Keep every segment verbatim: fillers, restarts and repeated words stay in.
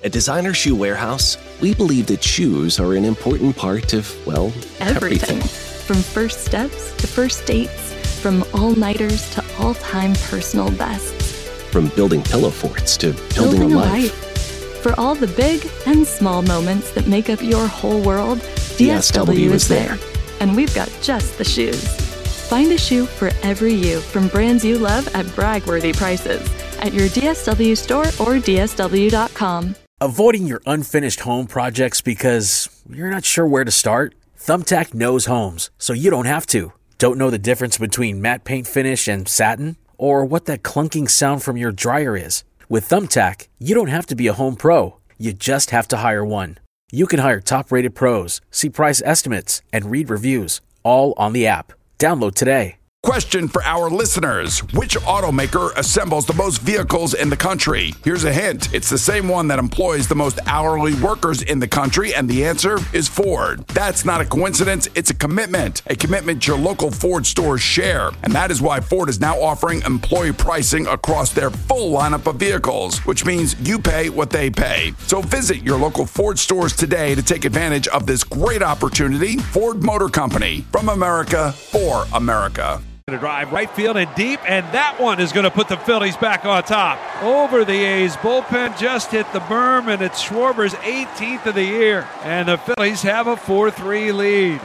At Designer Shoe Warehouse, we believe that shoes are an important part of, well, everything. everything. From first steps to first dates, from all-nighters to all-time personal bests. From building pillow forts to building, Building a a life. life. For all the big and small moments that make up your whole world, D S W is there. And we've got just the shoes. Find a shoe for every you from brands you love at brag-worthy prices at your D S W store or D S W dot com. Avoiding your unfinished home projects because you're not sure where to start? Thumbtack knows homes, so you don't have to. Don't know the difference between matte paint finish and satin? Or what that clunking sound from your dryer is? With Thumbtack, you don't have to be a home pro. You just have to hire one. You can hire top-rated pros, see price estimates, and read reviews, all on the app. Download today. Question for our listeners. Which automaker assembles the most vehicles in the country? Here's a hint. It's the same one that employs the most hourly workers in the country, and the answer is Ford. That's not a coincidence. It's a commitment. A commitment your local Ford stores share. And that is why Ford is now offering employee pricing across their full lineup of vehicles, which means you pay what they pay. So visit your local Ford stores today to take advantage of this great opportunity. Ford Motor Company. From America, for America. To drive right field and deep, and that one is going to put the Phillies back on top. Over the A's bullpen, just hit the berm, and it's Schwarber's eighteenth of the year, and the Phillies have a four three lead.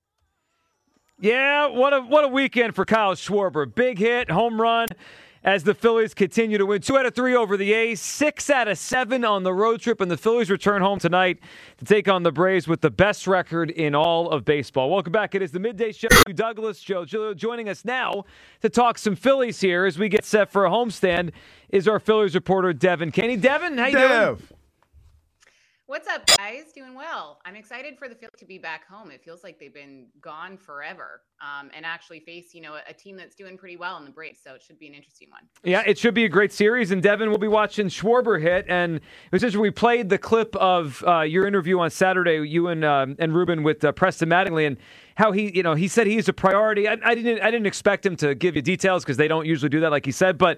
Yeah, what a what a weekend for Kyle Schwarber. Big hit, home run, as the Phillies continue to win. Two out of three over the A's, six out of seven on the road trip, and the Phillies return home tonight to take on the Braves with the best record in all of baseball. Welcome back. It is the Midday Show. Douglas, Joe Giglio joining us now to talk some Phillies here as we get set for a homestand is our Phillies reporter, Devin Caney. Devin, how you Dev. doing? What's up, guys? Doing well. I'm excited for the Phillies to be back home. It feels like they've been gone forever um, and actually face, you know, a, a team that's doing pretty well in the Braves, so it should be an interesting one. Yeah, it should be a great series, and Devin, we'll be watching Schwarber hit, and it was just we played the clip of uh, your interview on Saturday, you and um, and Ruben with uh, Preston Mattingly, and how he, you know, he said he's a priority. I, I didn't, I didn't expect him to give you details because they don't usually do that, like he said, but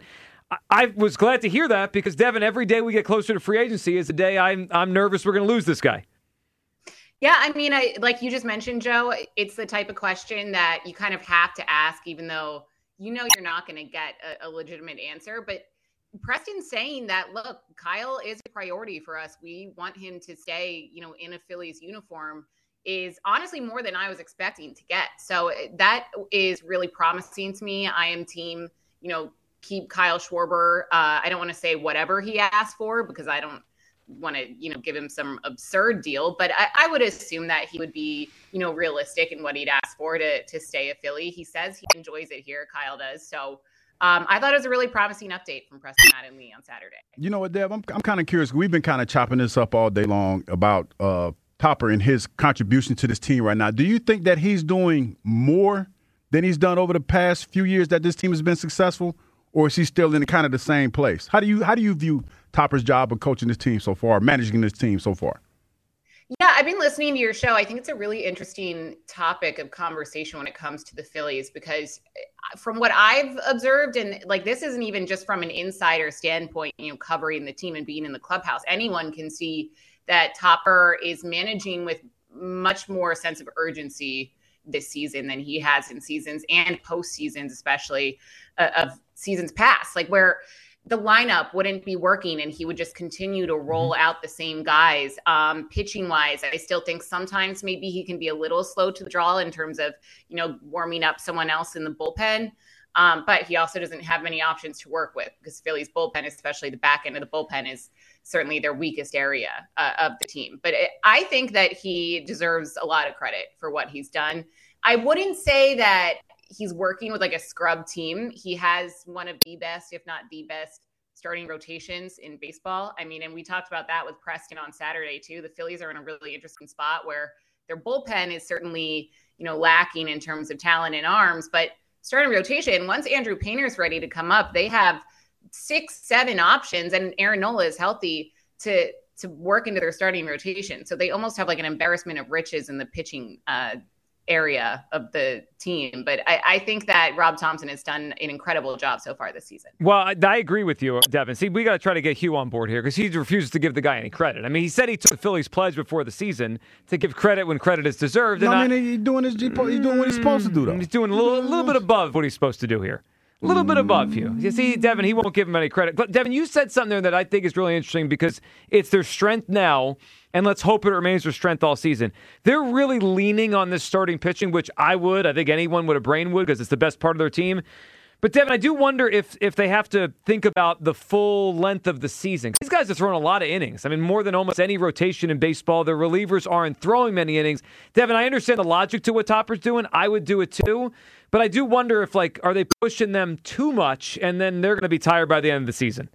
I was glad to hear that because, Devin, every day we get closer to free agency is the day I'm I'm nervous we're going to lose this guy. Yeah, I mean, I like you just mentioned, Joe, it's the type of question that you kind of have to ask, even though you know you're not going to get a, a legitimate answer. But Preston's saying that, look, Kyle is a priority for us. We want him to stay, you know, in a Phillies uniform is honestly more than I was expecting to get. So that is really promising to me. I am team, you know, keep Kyle Schwarber. Uh, I don't want to say whatever he asked for because I don't want to, you know, give him some absurd deal, but I, I would assume that he would be, you know, realistic in what he'd ask for to, to stay a Philly. He says he enjoys it here. Kyle does. So um, I thought it was a really promising update from Preston Mattingly on Saturday. You know what, Dev, I'm, I'm kind of curious. We've been kind of chopping this up all day long about uh, Topper and his contribution to this team right now. Do you think that he's doing more than he's done over the past few years that this team has been successful? Or is he still in kind of the same place? How do you how do you view Topper's job of coaching this team so far, managing this team so far? Yeah, I've been listening to your show. I think it's a really interesting topic of conversation when it comes to the Phillies, because from what I've observed, and like this isn't even just from an insider standpoint, you know, covering the team and being in the clubhouse, anyone can see that Topper is managing with much more sense of urgency this season than he has in seasons and post seasons, especially uh, of seasons past, like where the lineup wouldn't be working and he would just continue to roll mm-hmm. out the same guys. Um, pitching wise, I still think sometimes maybe he can be a little slow to the draw in terms of, you know, warming up someone else in the bullpen. Um, but he also doesn't have many options to work with because Philly's bullpen, especially the back end of the bullpen, is certainly their weakest area uh, of the team. But it, I think that he deserves a lot of credit for what he's done. I wouldn't say that he's working with like a scrub team. He has one of the best, if not the best, starting rotations in baseball. I mean, and we talked about that with Preston on Saturday too. The Phillies are in a really interesting spot where their bullpen is certainly, you know, lacking in terms of talent and arms, but starting rotation, once Andrew Painter's ready to come up, they have six, seven options, and Aaron Nola is healthy to to work into their starting rotation. So they almost have like an embarrassment of riches in the pitching uh, area of the team. But I, I think that Rob Thompson has done an incredible job so far this season. Well, I, I agree with you, Devin. See, we got to try to get Hugh on board here because he refuses to give the guy any credit. I mean, he said he took the Phillies' pledge before the season to give credit when credit is deserved. No, and I mean, I, he's doing his, he's doing what he's supposed to do, though. He's doing a little, a little bit above what he's supposed to do here. A little bit above you. You see, Devin, he won't give him any credit. But, Devin, you said something there that I think is really interesting because it's their strength now, and let's hope it remains their strength all season. They're really leaning on this starting pitching, which I would. I think anyone with a brain would because it's the best part of their team. But, Devin, I do wonder if if they have to think about the full length of the season. These guys have thrown a lot of innings. I mean, more than almost any rotation in baseball. Their relievers aren't throwing many innings. Devin, I understand the logic to what Topper's doing. I would do it too. But I do wonder if, like, are they pushing them too much and then they're going to be tired by the end of the season?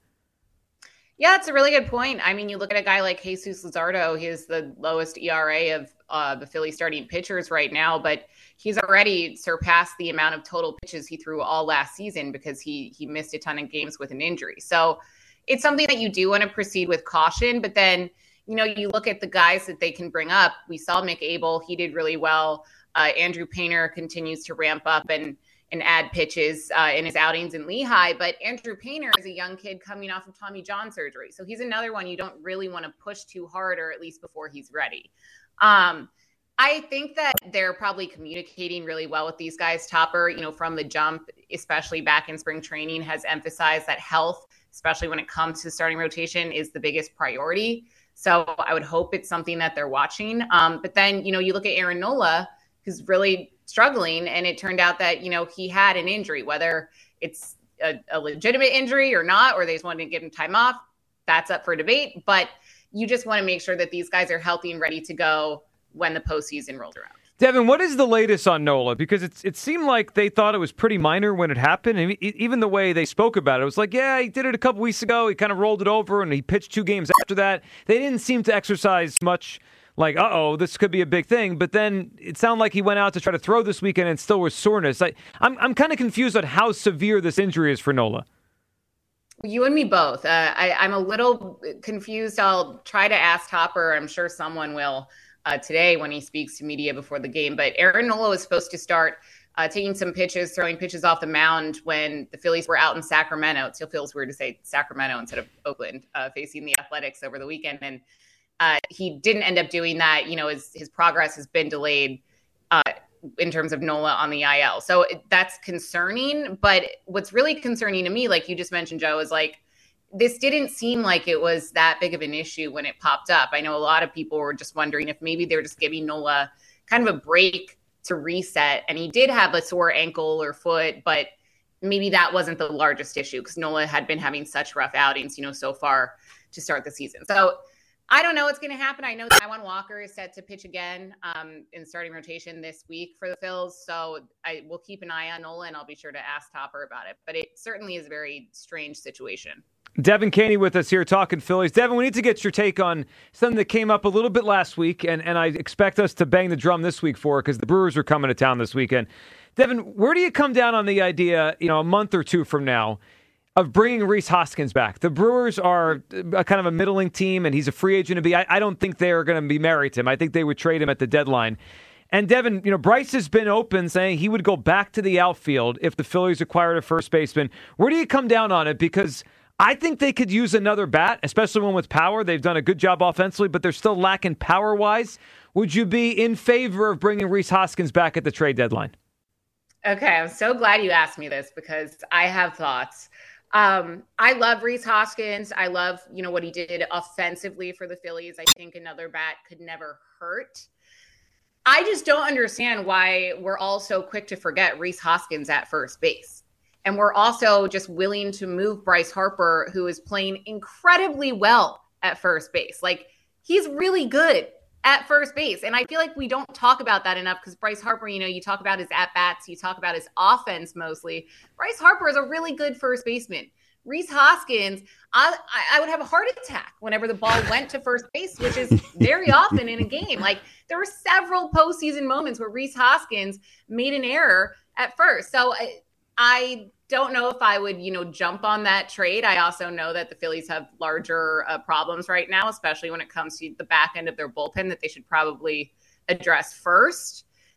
Yeah, it's a really good point. I mean, you look at a guy like Jesus Luzardo, he has the lowest E R A of uh, the Philly starting pitchers right now, but he's already surpassed the amount of total pitches he threw all last season because he he missed a ton of games with an injury. So it's something that you do want to proceed with caution, but then, you know, you look at the guys that they can bring up. We saw Mick Abel, he did really well. Uh, Andrew Painter continues to ramp up and and add pitches uh, in his outings in Lehigh. But Andrew Painter is a young kid coming off of Tommy John surgery. So he's another one you don't really want to push too hard, or at least before he's ready. Um, I think that they're probably communicating really well with these guys. Topper, you know, from the jump, especially back in spring training, has emphasized that health, especially when it comes to starting rotation, is the biggest priority. So I would hope it's something that they're watching. Um, but then, you know, you look at Aaron Nola, who's really struggling, and it turned out that, you know, he had an injury, whether it's a, a legitimate injury or not, or they just wanted to give him time off. That's up for debate, but you just want to make sure that these guys are healthy and ready to go when the postseason rolls around. Devin, what is the latest on Nola? Because it's, it seemed like they thought it was pretty minor when it happened. And even the way they spoke about it, it was like, yeah, he did it a couple weeks ago. He kind of rolled it over and he pitched two games after that. They didn't seem to exercise much like, uh-oh, this could be a big thing. But then it sounded like he went out to try to throw this weekend and still was soreness. I, I'm, I'm kind of confused on how severe this injury is for Nola. You and me both. Uh, I, I'm a little confused. I'll try to ask Topper. I'm sure someone will uh, today when he speaks to media before the game. But Aaron Nola was supposed to start uh, taking some pitches, throwing pitches off the mound when the Phillies were out in Sacramento. It still feels weird to say Sacramento instead of Oakland, uh, facing the Athletics over the weekend. And uh, he didn't end up doing that. You know, his, his progress has been delayed uh, in terms of Nola on the I L. So it, that's concerning. But what's really concerning to me, like you just mentioned, Joe, is like, this didn't seem like it was that big of an issue when it popped up. I know a lot of people were just wondering if maybe they were just giving Nola kind of a break to reset. And he did have a sore ankle or foot, but maybe that wasn't the largest issue because Nola had been having such rough outings, you know, so far to start the season. So I don't know what's going to happen. I know that Taijuan Walker is set to pitch again um, in starting rotation this week for the Phils. So I will keep an eye on Nola, and I'll be sure to ask Topper about it. But it certainly is a very strange situation. Devin Caney with us here talking Phillies. Devin, we need to get your take on something that came up a little bit last week, and, and I expect us to bang the drum this week for it because the Brewers are coming to town this weekend. Devin, where do you come down on the idea, you know, a month or two from now, of bringing Rhys Hoskins back? The Brewers are a kind of a middling team, and he's a free agent to be. I, I don't think they're going to be married to him. I think they would trade him at the deadline. And Devin, you know, Bryce has been open saying he would go back to the outfield if the Phillies acquired a first baseman. Where do you come down on it? Because I think they could use another bat, especially one with power. They've done a good job offensively, but they're still lacking power-wise. Would you be in favor of bringing Rhys Hoskins back at the trade deadline? Okay, I'm so glad you asked me this because I have thoughts. Um, I love Rhys Hoskins. I love, you know, what he did offensively for the Phillies. I think another bat could never hurt. I just don't understand why we're all so quick to forget Rhys Hoskins at first base. And we're also just willing to move Bryce Harper, who is playing incredibly well at first base. Like, he's really good at first base. And I feel like we don't talk about that enough because Bryce Harper, you know, you talk about his at-bats, you talk about his offense mostly. Bryce Harper is a really good first baseman. Rhys Hoskins, I, I would have a heart attack whenever the ball went to first base, which is very often in a game. Like, there were several postseason moments where Rhys Hoskins made an error at first. So I, I don't know if I would, you know, jump on that trade. I also know that the Phillies have larger uh, problems right now, especially when it comes to the back end of their bullpen that they should probably address first.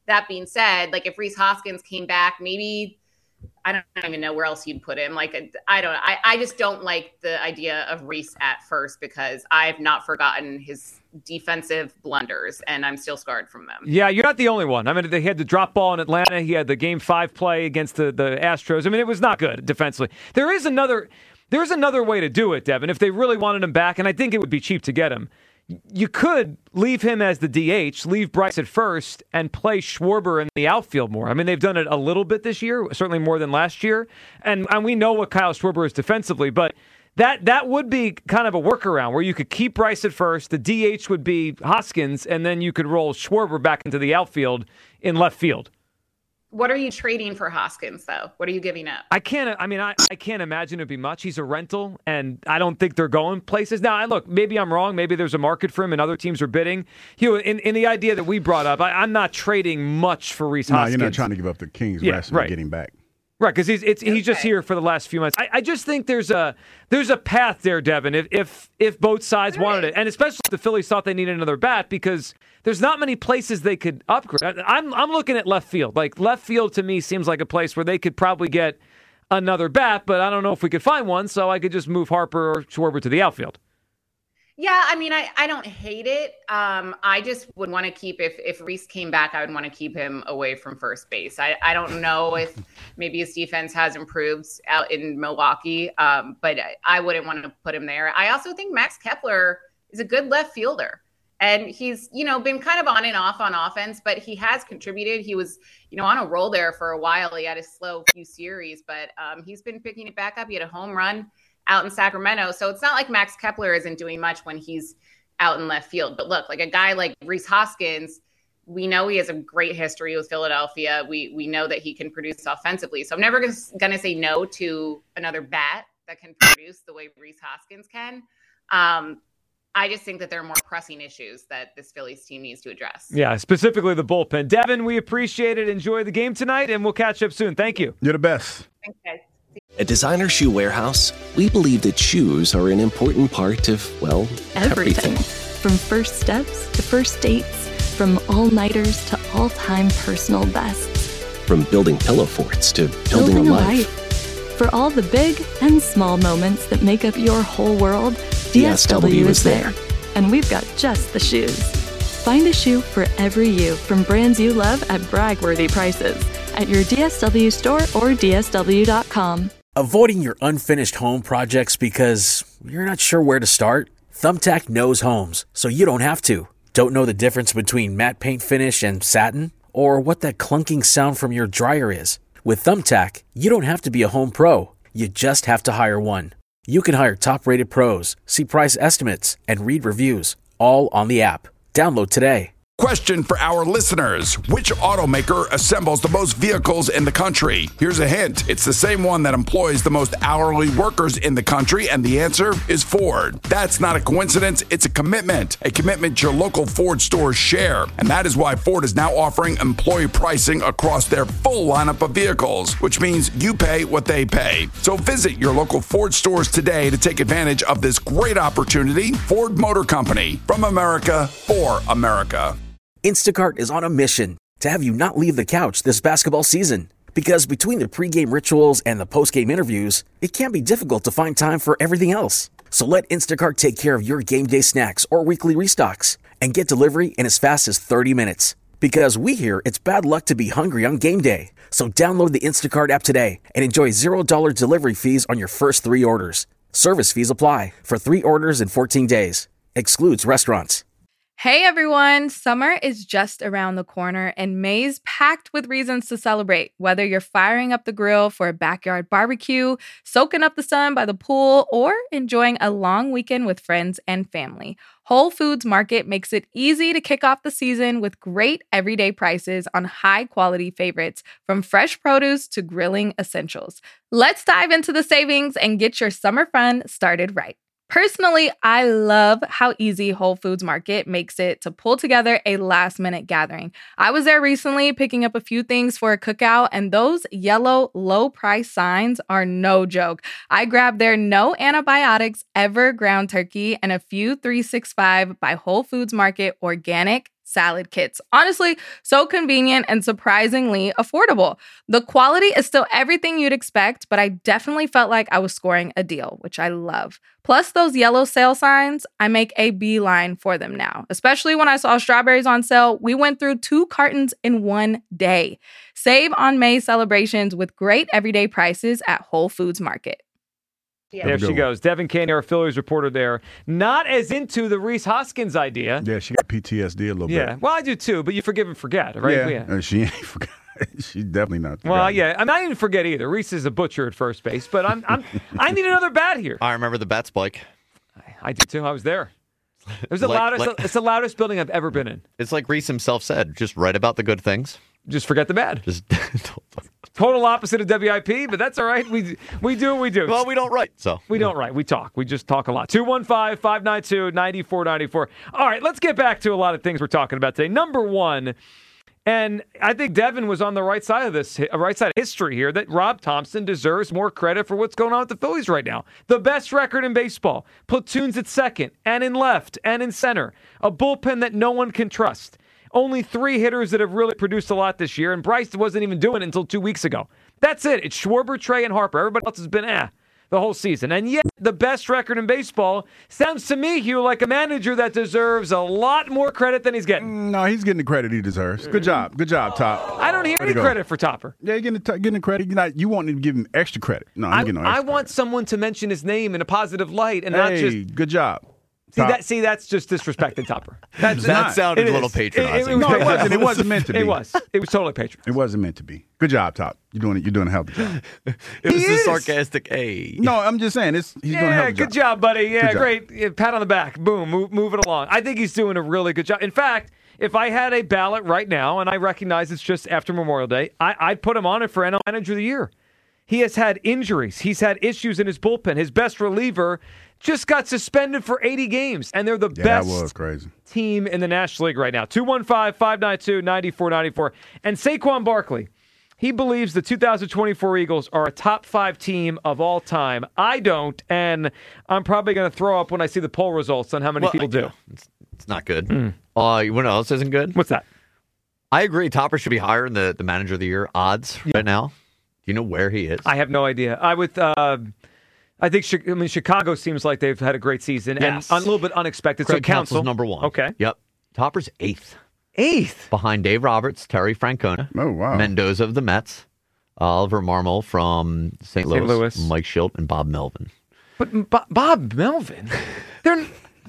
that being said, like if Rhys Hoskins came back, maybe I don't even know where else you'd put him. Like, I don't know. I, I just don't like the idea of Rhys at first because I've not forgotten his defensive blunders and I'm still scarred from them. Yeah, you're not the only one. I mean, they had the drop ball in Atlanta. He had the game five play against the, the Astros. I mean, it was not good defensively. There is another, there's another way to do it, Devin, if they really wanted him back, and I think it would be cheap to get him. You could leave him as the D H, leave Bryce at first, and play Schwarber in the outfield more. I mean, they've done it a little bit this year, certainly more than last year. And, and we know what Kyle Schwarber is defensively, but that that would be kind of a workaround where you could keep Bryce at first, the D H would be Hoskins, and then you could roll Schwarber back into the outfield in left field. What are you trading for Hoskins, though? What are you giving up? I can't. I mean, I, I can't imagine it'd be much. He's a rental, and I don't think they're going places. Now, I look, maybe I'm wrong. Maybe there's a market for him, and other teams are bidding. You know, in, in the idea that we brought up, I, I'm not trading much for Rhys no, Hoskins. You're not trying to give up the King's yeah, rest right. and getting back. Right, because he's it's, okay. he's just here for the last few months. I, I just think there's a there's a path there, Devin. If if if both sides All wanted right. it, and especially if the Phillies thought they needed another bat, because there's not many places they could upgrade. I, I'm I'm looking at left field. Like left field to me seems like a place where they could probably get another bat, but I don't know if we could find one. So I could just move Harper or Schwarber to the outfield. Yeah, I mean, I, I don't hate it. Um, I just would want to keep, if, if Rhys came back, I would want to keep him away from first base. I, I don't know if maybe his defense has improved out in Milwaukee, um, but I, I wouldn't want to put him there. I also think Max Kepler is a good left fielder. And he's, you know, been kind of on and off on offense, but he has contributed. He was, you know, on a roll there for a while. He had a slow few series, but um, he's been picking it back up. He had a home run out in Sacramento. So it's not like Max Kepler isn't doing much when he's out in left field. But look, like a guy like Rhys Hoskins, we know he has a great history with Philadelphia. We we know that he can produce offensively. So I'm never going to say no to another bat that can produce the way Rhys Hoskins can. Um, I just think that there are more pressing issues that this Phillies team needs to address. Yeah, specifically the bullpen. Devin, we appreciate it. Enjoy the game tonight, and we'll catch up soon. Thank you. You're the best. Thanks, guys. At Designer Shoe Warehouse, we believe that shoes are an important part of, well, Everything. everything. From first steps to first dates, from all-nighters to all-time personal bests. From building pillow forts to building, Building a a life. life. For all the big and small moments that make up your whole world, D S W is there. And we've got just the shoes. Find a shoe for every you from brands you love at brag-worthy prices at your D S W store or D S W dot com. Avoiding your unfinished home projects because you're not sure where to start? Thumbtack knows homes, so you don't have to. Don't know the difference between matte paint finish and satin? Or what that clunking sound from your dryer is? With Thumbtack, you don't have to be a home pro. You just have to hire one. You can hire top-rated pros, see price estimates, and read reviews, all on the app. Download today. Question for our listeners. Which automaker assembles the most vehicles in the country? Here's a hint. It's the same one that employs the most hourly workers in the country, and the answer is Ford. That's not a coincidence. It's a commitment. A commitment your local Ford stores share. And that is why Ford is now offering employee pricing across their full lineup of vehicles, which means you pay what they pay. So visit your local Ford stores today to take advantage of this great opportunity. Ford Motor Company. From America, for America. Instacart is on a mission to have you not leave the couch this basketball season. Because between the pregame rituals and the postgame interviews, it can be difficult to find time for everything else. So let Instacart take care of your game day snacks or weekly restocks and get delivery in as fast as thirty minutes. Because we hear it's bad luck to be hungry on game day. So download the Instacart app today and enjoy zero dollars delivery fees on your first three orders. Service fees apply for three orders in fourteen days. Excludes restaurants. Hey everyone, summer is just around the corner and May's packed with reasons to celebrate. Whether you're firing up the grill for a backyard barbecue, soaking up the sun by the pool, or enjoying a long weekend with friends and family, Whole Foods Market makes it easy to kick off the season with great everyday prices on high-quality favorites, from fresh produce to grilling essentials. Let's dive into the savings and get your summer fun started right. Personally, I love how easy Whole Foods Market makes it to pull together a last-minute gathering. I was there recently picking up a few things for a cookout, and those yellow low-price signs are no joke. I grabbed their no antibiotics ever ground turkey and a few three sixty-five by Whole Foods Market organic salad kits. Honestly, so convenient and surprisingly affordable. The quality is still everything you'd expect, but I definitely felt like I was scoring a deal, which I love. Plus those yellow sale signs, I make a beeline for them now. Especially when I saw strawberries on sale, we went through two cartons in one day. Save on May's celebrations with great everyday prices at Whole Foods Market. Yeah. There she goes. Devin Caney, our Phillies reporter there. Not as into the Reese Hoskins idea. Yeah, she got P T S D a little Yeah, bit. well, I do too, but you forgive and forget, right? Yeah, Yeah. uh, she ain't forgot. She's definitely not. Well, forgotten. yeah, I mean, I didn't forget either. Reese is a butcher at first base, but I'm, I'm, I need another bat here. I remember the bat spike. I, I did too. I was there. It was the Like- loudest. like- It's the loudest building I've ever been in. It's like Reese himself said, just write about the good things. Just forget the bad. Just Total opposite of W I P, but that's all right. We we do what we do. well, we don't write, so We don't write. We talk. We just talk a lot. two one five, five nine two, nine four nine four. All right, let's get back to a lot of things we're talking about today. Number one, and I think Devin was on the right side of this, uh, right side of history here, that Rob Thompson deserves more credit for what's going on with the Phillies right now. The best record in baseball. Platoons at second and in left and in center. A bullpen that no one can trust. Only three hitters that have really produced a lot this year, and Bryce wasn't even doing it until two weeks ago. That's it. It's Schwarber, Trey, and Harper. Everybody else has been eh the whole season. And yet, the best record in baseball sounds to me, Hugh, like a manager that deserves a lot more credit than he's getting. No, he's getting the credit he deserves. Good job. Good job, Top. I don't hear Way any to go. credit for Topper. Yeah, you're getting the, getting the credit. You're not, you want to give him extra credit. No, I'm I, getting no I extra want credit. someone to mention his name in a positive light and not Hey, just... good job. See, Top. that, see, that's just disrespecting Topper. That's that not- sounded it a little is. It- patronizing. It, was No, it wasn't. It wasn't meant to be. It was. It was totally patronizing. It wasn't meant to be. Good job, Top. You're doing it. You're doing a hell of a job. it was He a is. sarcastic A. No, I'm just saying it's he's doing a hell Yeah, of a good job, buddy. Yeah, Good job. great. Yeah, pat on the back. Boom, move, move it along. I think he's doing a really good job. In fact, if I had a ballot right now, and I recognize it's just after Memorial Day, I, I'd put him on it for N L Manager of the Year. He has had injuries. He's had issues in his bullpen. His best reliever just got suspended for eighty games, and they're the Yeah, best that was crazy. team in the National League right now. two one five, five nine two, nine four nine four. And Saquon Barkley, he believes the two thousand twenty-four Eagles are a top five team of all time. I don't, and I'm probably going to throw up when I see the poll results on how many Well, people do. It's, it's not good. Uh, you know what else isn't good? What's that? I agree. Topper should be higher in the, the manager of the year odds right now. Do you know where he is? I have no idea. I would. Uh, I think. Chi- I mean, Chicago seems like they've had a great season Yes. and a little bit unexpected. Craig so council Counsell's number one. Okay. Yep. Topper's eighth. Eighth. Behind Dave Roberts, Terry Francona, Oh, wow. Mendoza of the Mets, Oliver Marmol from Saint Louis, Louis. Mike Schilt, and Bob Melvin. But Bo- Bob Melvin, they're.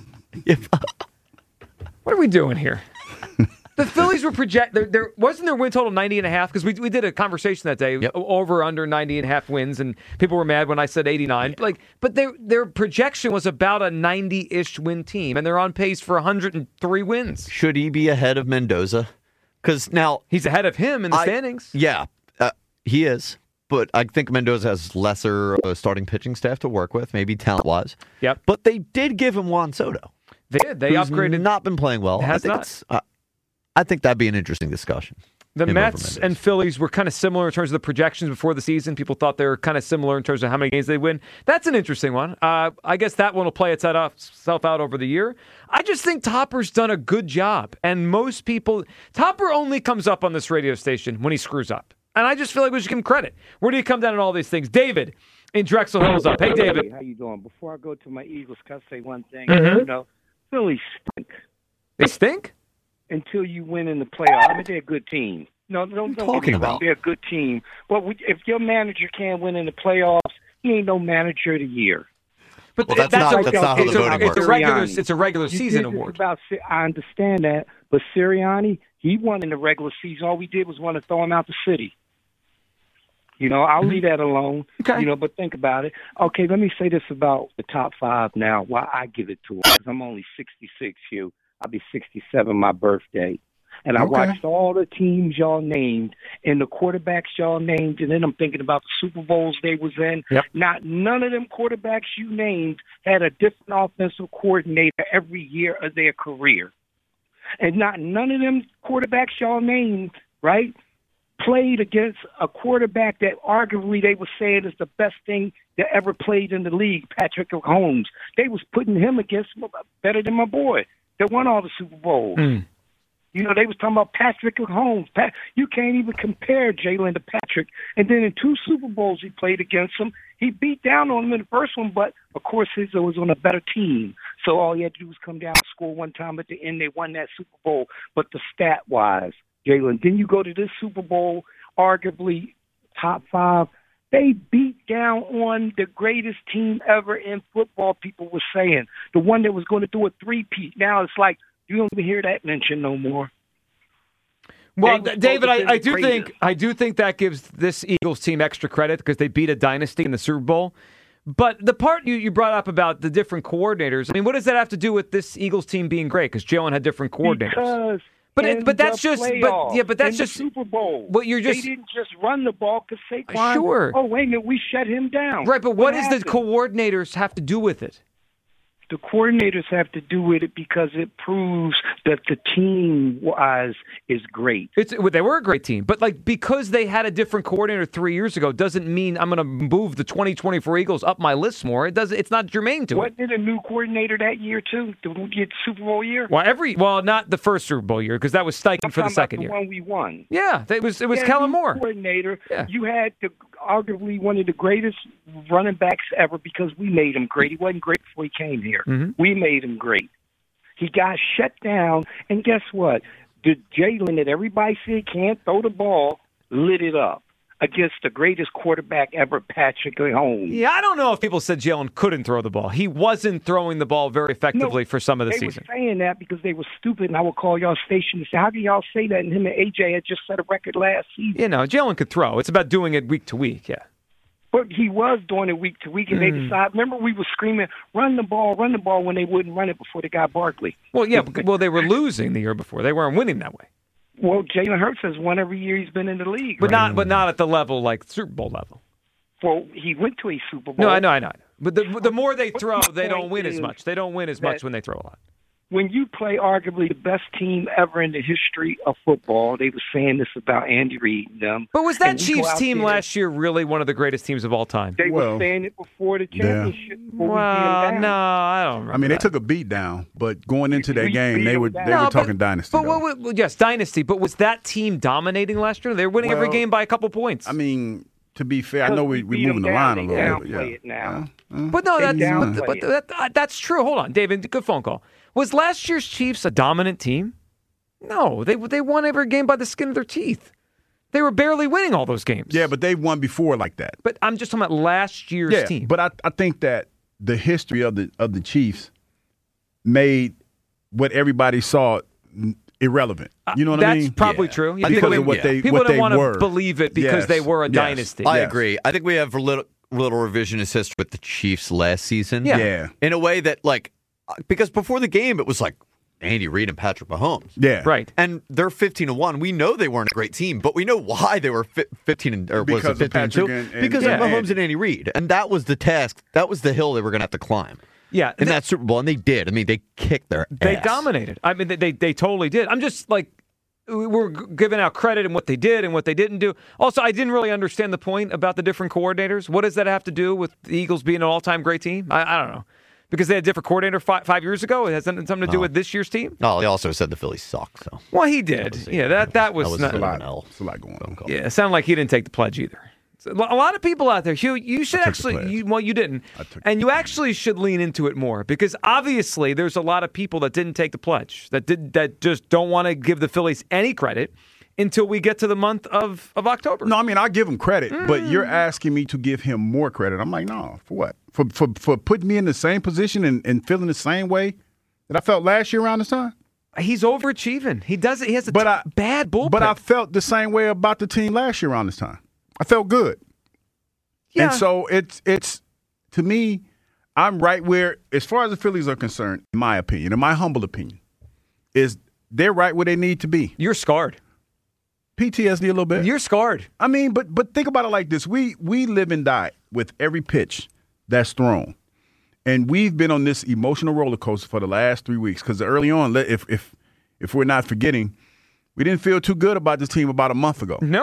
What are we doing here? The Phillies were project. There, there wasn't their win total ninety and a half because we we did a conversation that day Yep. over under ninety and a half wins, and people were mad when I said eighty-nine. Like, but their their projection was about a ninety-ish win team, and they're on pace for one hundred three wins. Should he be ahead of Mendoza? Because now, He's ahead of him in the I- standings. yeah, uh, he is. But I think Mendoza has lesser uh, starting pitching staff to work with, maybe talent-wise. Yep. But they did give him Juan Soto. They did. They who's upgraded. not been playing well. Has I think not. it's, uh, I think that'd be an interesting discussion. The Him over Mets Mendoza. and Phillies were kind of similar in terms of the projections before the season. People thought they were kind of similar in terms of how many games they win. That's an interesting one. Uh, I guess that one will play itself out over the year. I just think Topper's done a good job. And most people, Topper only comes up on this radio station when he screws up. And I just feel like we should give him credit. Where do you come down on all these things? David in Drexel Hills up. Hey, David. Hey, how you doing? Before I go to my Eagles, can I say one thing? Mhm. You know, Phillies stink They stink? until you win in the playoffs. I mean, they're a good team. No, don't, don't get me talking wrong. about? They're a good team. But we, if your manager can't win in the playoffs, he ain't no manager of the year. But Well, that's not- a, that's not how it's the a- voting it's works. a regular, Sirianni. it's a regular You season did this award. About, I understand that, but Sirianni, he won in the regular season. All we did was want to throw him out the city. You know, I'll leave that alone. Okay. You know, but think about it. Okay, let me say this about the top five now. Why I give it to him? Because I'm only sixty-six, Hugh. I'll be sixty-seven my birthday. And I Okay. watched all the teams y'all named and the quarterbacks y'all named, and then I'm thinking about the Super Bowls they was in. Yep. Not none of them quarterbacks you named had a different offensive coordinator every year of their career. And not none of them quarterbacks y'all named, right, played against a quarterback that arguably they were saying is the best thing that ever played in the league, Patrick Mahomes. They was putting him against better than my boy that won all the Super Bowls. Mm. You know, they was talking about Patrick Mahomes. Pat, you can't even compare Jalen to Patrick. And then in two Super Bowls he played against him, he beat down on him in the first one, but, of course, his was on a better team. So all he had to do was come down and score one time at the end. They won that Super Bowl. But the stat-wise, Jalen, then you go to this Super Bowl, arguably top five. They beat down on the greatest team ever in football, people were saying. The one that was going to do a three-peat. Now it's like, you don't even hear that mentioned no more. Well, David, I, I do think I do think that gives this Eagles team extra credit because they beat a dynasty in the Super Bowl. But the part you, you brought up about the different coordinators, I mean, what does that have to do with this Eagles team being great? Because Jalen had different coordinators. Because but it, but that's just but yeah, but that's just Super Bowl. What you're just they didn't just run the ball because Saquon. Sure. Oh wait a minute, we shut him down. Right, but what, what does happened? the coordinators have to do with it? The coordinators have to do with it because it proves that the team-wise is great. It's well, they were a great team, but like because they had a different coordinator three years ago doesn't mean I'm going to move the twenty twenty-four Eagles up my list more. It does. It's not germane to Wasn't it. Wasn't it a new coordinator that year too? The Super Bowl year? Well, every well, not the first Super Bowl year because that was Steichen I'm for the talking second about the year. One we won. Yeah, it was it was yeah, Kellen Moore. Coordinator. Yeah. You had the arguably one of the greatest running backs ever because we made him great. He wasn't great before he came here. Mm-hmm. We made him great. He got shut down, and guess what? The Jalen that everybody said can't throw the ball lit it up against the greatest quarterback ever, Patrick Mahomes. Yeah, I don't know if people said Jalen couldn't throw the ball. He wasn't throwing the ball very effectively no, for some of the they season. They were saying that because they were stupid, and I would call y'all station and say, how can y'all say that? And him and A J had just set a record last season. You know, Jalen could throw. It's about doing it week to week, yeah. But he was doing it week to week, and mm. they decided. Remember, we were screaming, "Run the ball, run the ball!" when they wouldn't run it before they got Barkley. Well, yeah, well, they were losing the year before. They weren't winning that way. Well, Jalen Hurts has won every year he's been in the league, but right? not, but not at the level like Super Bowl level. Well, he went to a Super Bowl. No, I know, I know. But the the more they throw, they don't win as much. They don't win as much when they throw a lot. When you play arguably the best team ever in the history of football, they were saying this about Andy Reid and them. But was that and Chiefs team there, last year really one of the greatest teams of all time? They well, were saying it before the championship. Yeah. Before well, we no, I don't remember I mean, that. they took a beat down, but going into that We game, beat they them were down. they No, were talking but, dynasty. But though. what, what, yes, dynasty. But was that team dominating last year? They were winning Well, every game by a couple points. I mean, to be fair, I know we, we we're moving the line a They little bit. downplay Yeah. it now. Uh, uh, But no, They that's downplay but, it. but that, that's true. Hold on, David. Good phone call. Was last year's Chiefs a dominant team? No, they they won every game by the skin of their teeth. They were barely winning all those games. yeah, but they won before like that. But I'm just talking about last year's Yeah, team. but I, I think that the history of the of the Chiefs made what everybody saw irrelevant. You know what That's I mean? probably Yeah. true. I think Because we- of what yeah. they People what don't they want were. to believe it because Yes. they were a Yes. dynasty. I Yes. agree. I think we have a little little revisionist history with the Chiefs last season. Yeah. Yeah. In a way that, like, because before the game, it was like Andy Reid and Patrick Mahomes. Yeah. Right. And they're fifteen to one. We know they weren't a great team, but we know why they were fi- fifteen and or was Because it of fifteen and two? Patrick and- and- Because yeah, of Mahomes and- and Andy Reid. And that was the task. That was the hill they were going to have to climb Yeah. in they, that Super Bowl, and they did. I mean, they kicked their they ass. dominated. I mean, they, they they totally did. I'm just like we're g- giving out credit in what they did and what they didn't do. Also, I didn't really understand the point about the different coordinators. What does that have to do with the Eagles being an all-time great team? I, I don't know. Because they had a different coordinator five, five years ago? It has something to do Oh. with this year's team? Oh, they also said the Phillies suck. So Well, he did. was a- Yeah, that, that was, that was not, a It's a lot, L. it's a lot going on. yeah, it sounded like he didn't take the pledge either. So, a lot of people out there, Hugh, you should I took the actually, pledge. you, well, you didn't. I took And the you actually should lean into it more because obviously there's a lot of people that didn't take the pledge, that did that just don't want to give the Phillies any credit until we get to the month of, of October. No, I mean I give him credit, but Mm. you're asking me to give him more credit. I'm like, no, for what? For for for putting me in the same position and, and feeling the same way that I felt last year around this time. He's overachieving. He does it. He has a But t- I- bad bullpen. But I felt the same way about the team last year around this time. I felt good. yeah. And so it's it's to me, I'm right where, as far as the Phillies are concerned, in my opinion, in my humble opinion, is they're right where they need to be. You're scarred. P T S D a little bit. You're scarred. I mean, but but think about it like this: we we live and die with every pitch that's thrown, and we've been on this emotional roller coaster for the last three weeks. Because early on, if if if we're not forgetting, we didn't feel too good about this team about a month ago. No.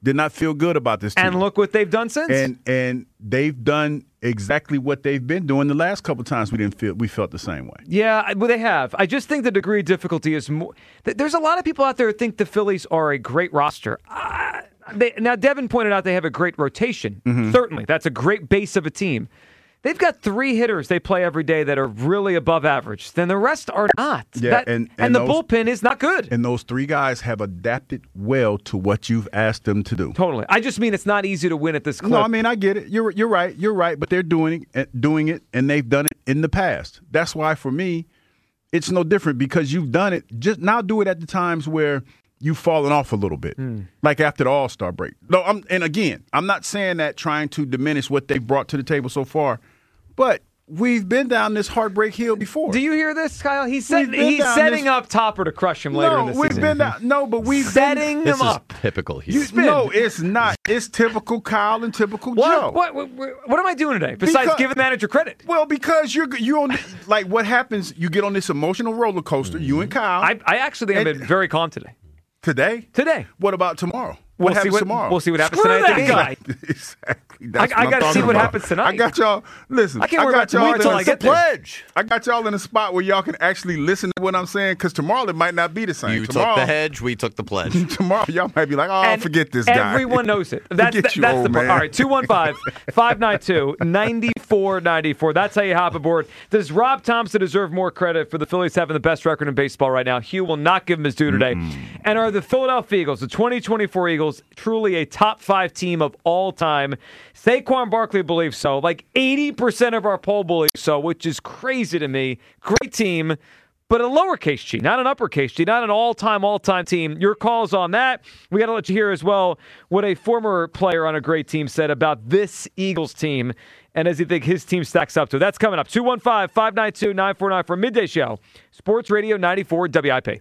did not feel good about this team. And look what they've done since. And and they've done exactly what they've been doing the last couple of times we didn't feel we felt the same way. Yeah, well, they have. I just think the degree of difficulty is more. There's a lot of people out there who think the Phillies are a great roster. Uh, they, now, Devin pointed out they have a great rotation. Mm-hmm. Certainly, that's a great base of a team. They've got three hitters they play every day that are really above average. Then the rest are not. Yeah, that, and, and, and the those, bullpen is not good. And those three guys have adapted well to what you've asked them to do. Totally. I just mean it's not easy to win at this clip. No, I mean I get it. You're you're right. You're right. But they're doing it, doing it, and they've done it in the past. That's why for me, it's no different because you've done it. Just now do it at the times where you've fallen off a little bit, mm. like after the All-Star break. No, I'm, and again, I'm not saying that trying to diminish what they've brought to the table so far, but we've been down this heartbreak hill before. Do you hear this, Kyle? He's, set, he's setting this... up Topper to crush him later no, in the we've season. Been down, no, but we've setting been, him up. This is typical. He's you, no, it's not. It's typical Kyle and typical what, Joe. What, what, what am I doing today besides because, giving the manager credit? Well, because you're you on like what happens. You get on this emotional roller coaster. Mm-hmm. You and Kyle. I, I actually have been very calm today. Today? Today. What about tomorrow? We'll what happens what, tomorrow? We'll see what happens Screw tonight. That guy. Exactly. That's I, I got to see what about. happens tonight. I got y'all. Listen, I can't I worry about got y'all tomorrow until I get there. Pledge. I got y'all in a spot where y'all can actually listen to what I'm saying because tomorrow it might not be the same. You tomorrow, took the hedge. We took the pledge. Tomorrow y'all might be like, oh, and forget this guy. Everyone knows it. That's, forget the, you, that's old the part. man. All right, two one five, five nine two, nine four nine four. That's how you hop aboard. Does Rob Thompson deserve more credit for the Phillies having the best record in baseball right now? Hugh will not give him his due today. Mm-hmm. And are the Philadelphia Eagles, the twenty twenty-four Eagles, truly a top five team of all time? Saquon Barkley believes so. Like eighty percent of our poll believes so, which is crazy to me. Great team, but a lowercase G, not an uppercase G, not an all-time, all-time team. Your calls on that. We got to let you hear as well what a former player on a great team said about this Eagles team and as you think his team stacks up to. That's coming up. two one five, five nine two, nine four nine for a midday show. Sports Radio ninety-four W I P.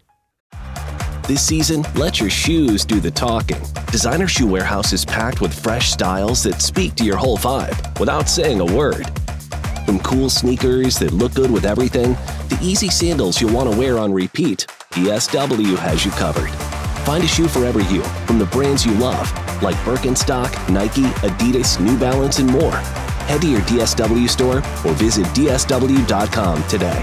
This season, let your shoes do the talking. Designer Shoe Warehouse is packed with fresh styles that speak to your whole vibe without saying a word. From cool sneakers that look good with everything, to easy sandals you'll want to wear on repeat, D S W has you covered. Find a shoe for every you, from the brands you love, like Birkenstock, Nike, Adidas, New Balance, and more. Head to your D S W store or visit D S W dot com today.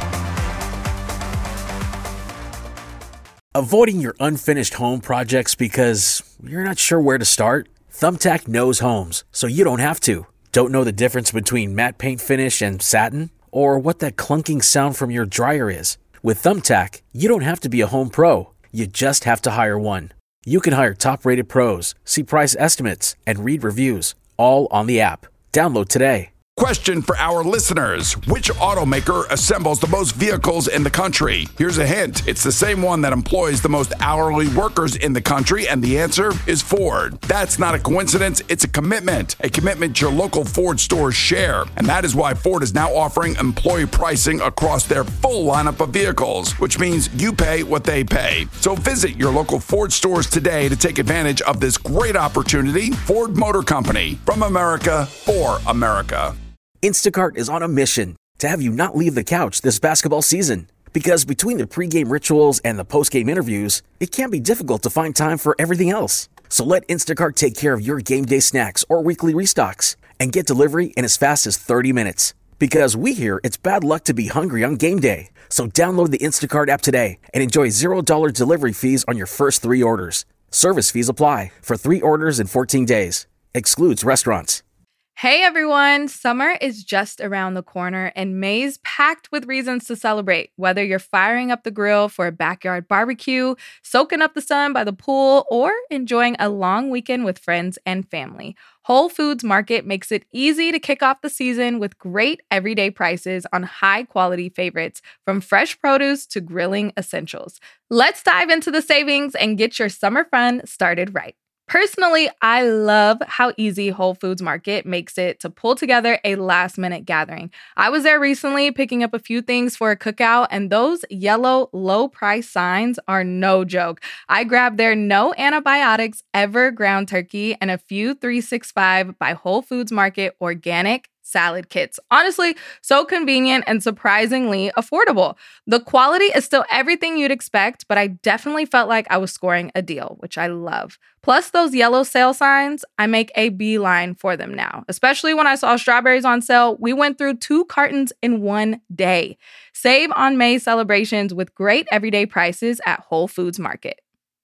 Avoiding your unfinished home projects because you're not sure where to start? Thumbtack knows homes, so you don't have to. Don't know the difference between matte paint finish and satin? Or what that clunking sound from your dryer is? With Thumbtack, you don't have to be a home pro. You just have to hire one. You can hire top-rated pros, see price estimates, and read reviews, all on the app. Download today. Question for our listeners. Which automaker assembles the most vehicles in the country? Here's a hint. It's the same one that employs the most hourly workers in the country, and the answer is Ford. That's not a coincidence. It's a commitment. A commitment your local Ford stores share. And that is why Ford is now offering employee pricing across their full lineup of vehicles, which means you pay what they pay. So visit your local Ford stores today to take advantage of this great opportunity. Ford Motor Company. From America, for America. Instacart is on a mission to have you not leave the couch this basketball season. Because between the pregame rituals and the postgame interviews, it can be difficult to find time for everything else. So let Instacart take care of your game day snacks or weekly restocks and get delivery in as fast as thirty minutes. Because we hear it's bad luck to be hungry on game day. So download the Instacart app today and enjoy zero dollars delivery fees on your first three orders. Service fees apply for three orders in fourteen days. Excludes restaurants. Hey everyone, summer is just around the corner and May's packed with reasons to celebrate. Whether you're firing up the grill for a backyard barbecue, soaking up the sun by the pool, or enjoying a long weekend with friends and family, Whole Foods Market makes it easy to kick off the season with great everyday prices on high-quality favorites, from fresh produce to grilling essentials. Let's dive into the savings and get your summer fun started right. Personally, I love how easy Whole Foods Market makes it to pull together a last-minute gathering. I was there recently picking up a few things for a cookout, and those yellow low-price signs are no joke. I grabbed their no antibiotics ever ground turkey and a few three sixty-five by Whole Foods Market organic salad kits. Honestly, so convenient and surprisingly affordable. The quality is still everything you'd expect, but I definitely felt like I was scoring a deal, which I love. Plus those yellow sale signs, I make a beeline for them now. Especially when I saw strawberries on sale, we went through two cartons in one day. Save on May's celebrations with great everyday prices at Whole Foods Market.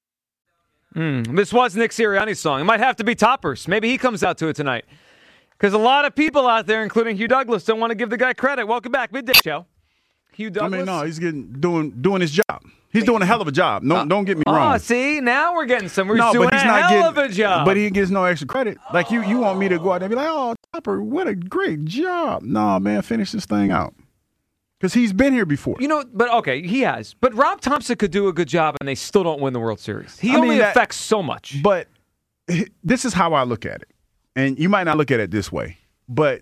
Mm, this was Nick Sirianni's song. It might have to be Toppers. Maybe he comes out to it tonight. Because a lot of people out there, including Hugh Douglas, don't want to give the guy credit. Welcome back, Midday Show. Hugh Douglas. I mean, no, he's getting doing doing his job. He's doing a hell of a job. No, uh, don't get me wrong. Oh, see, now we're getting somewhere. No, he's doing but he's a not hell getting, of a job. But he gets no extra credit. Like you, you want me to go out there and be like, "Oh, Topper, what a great job." No, man, finish this thing out. Because he's been here before. You know, but okay, he has. But Rob Thompson could do a good job, and they still don't win the World Series. He I only mean, that, affects so much. But this is how I look at it. And you might not look at it this way. But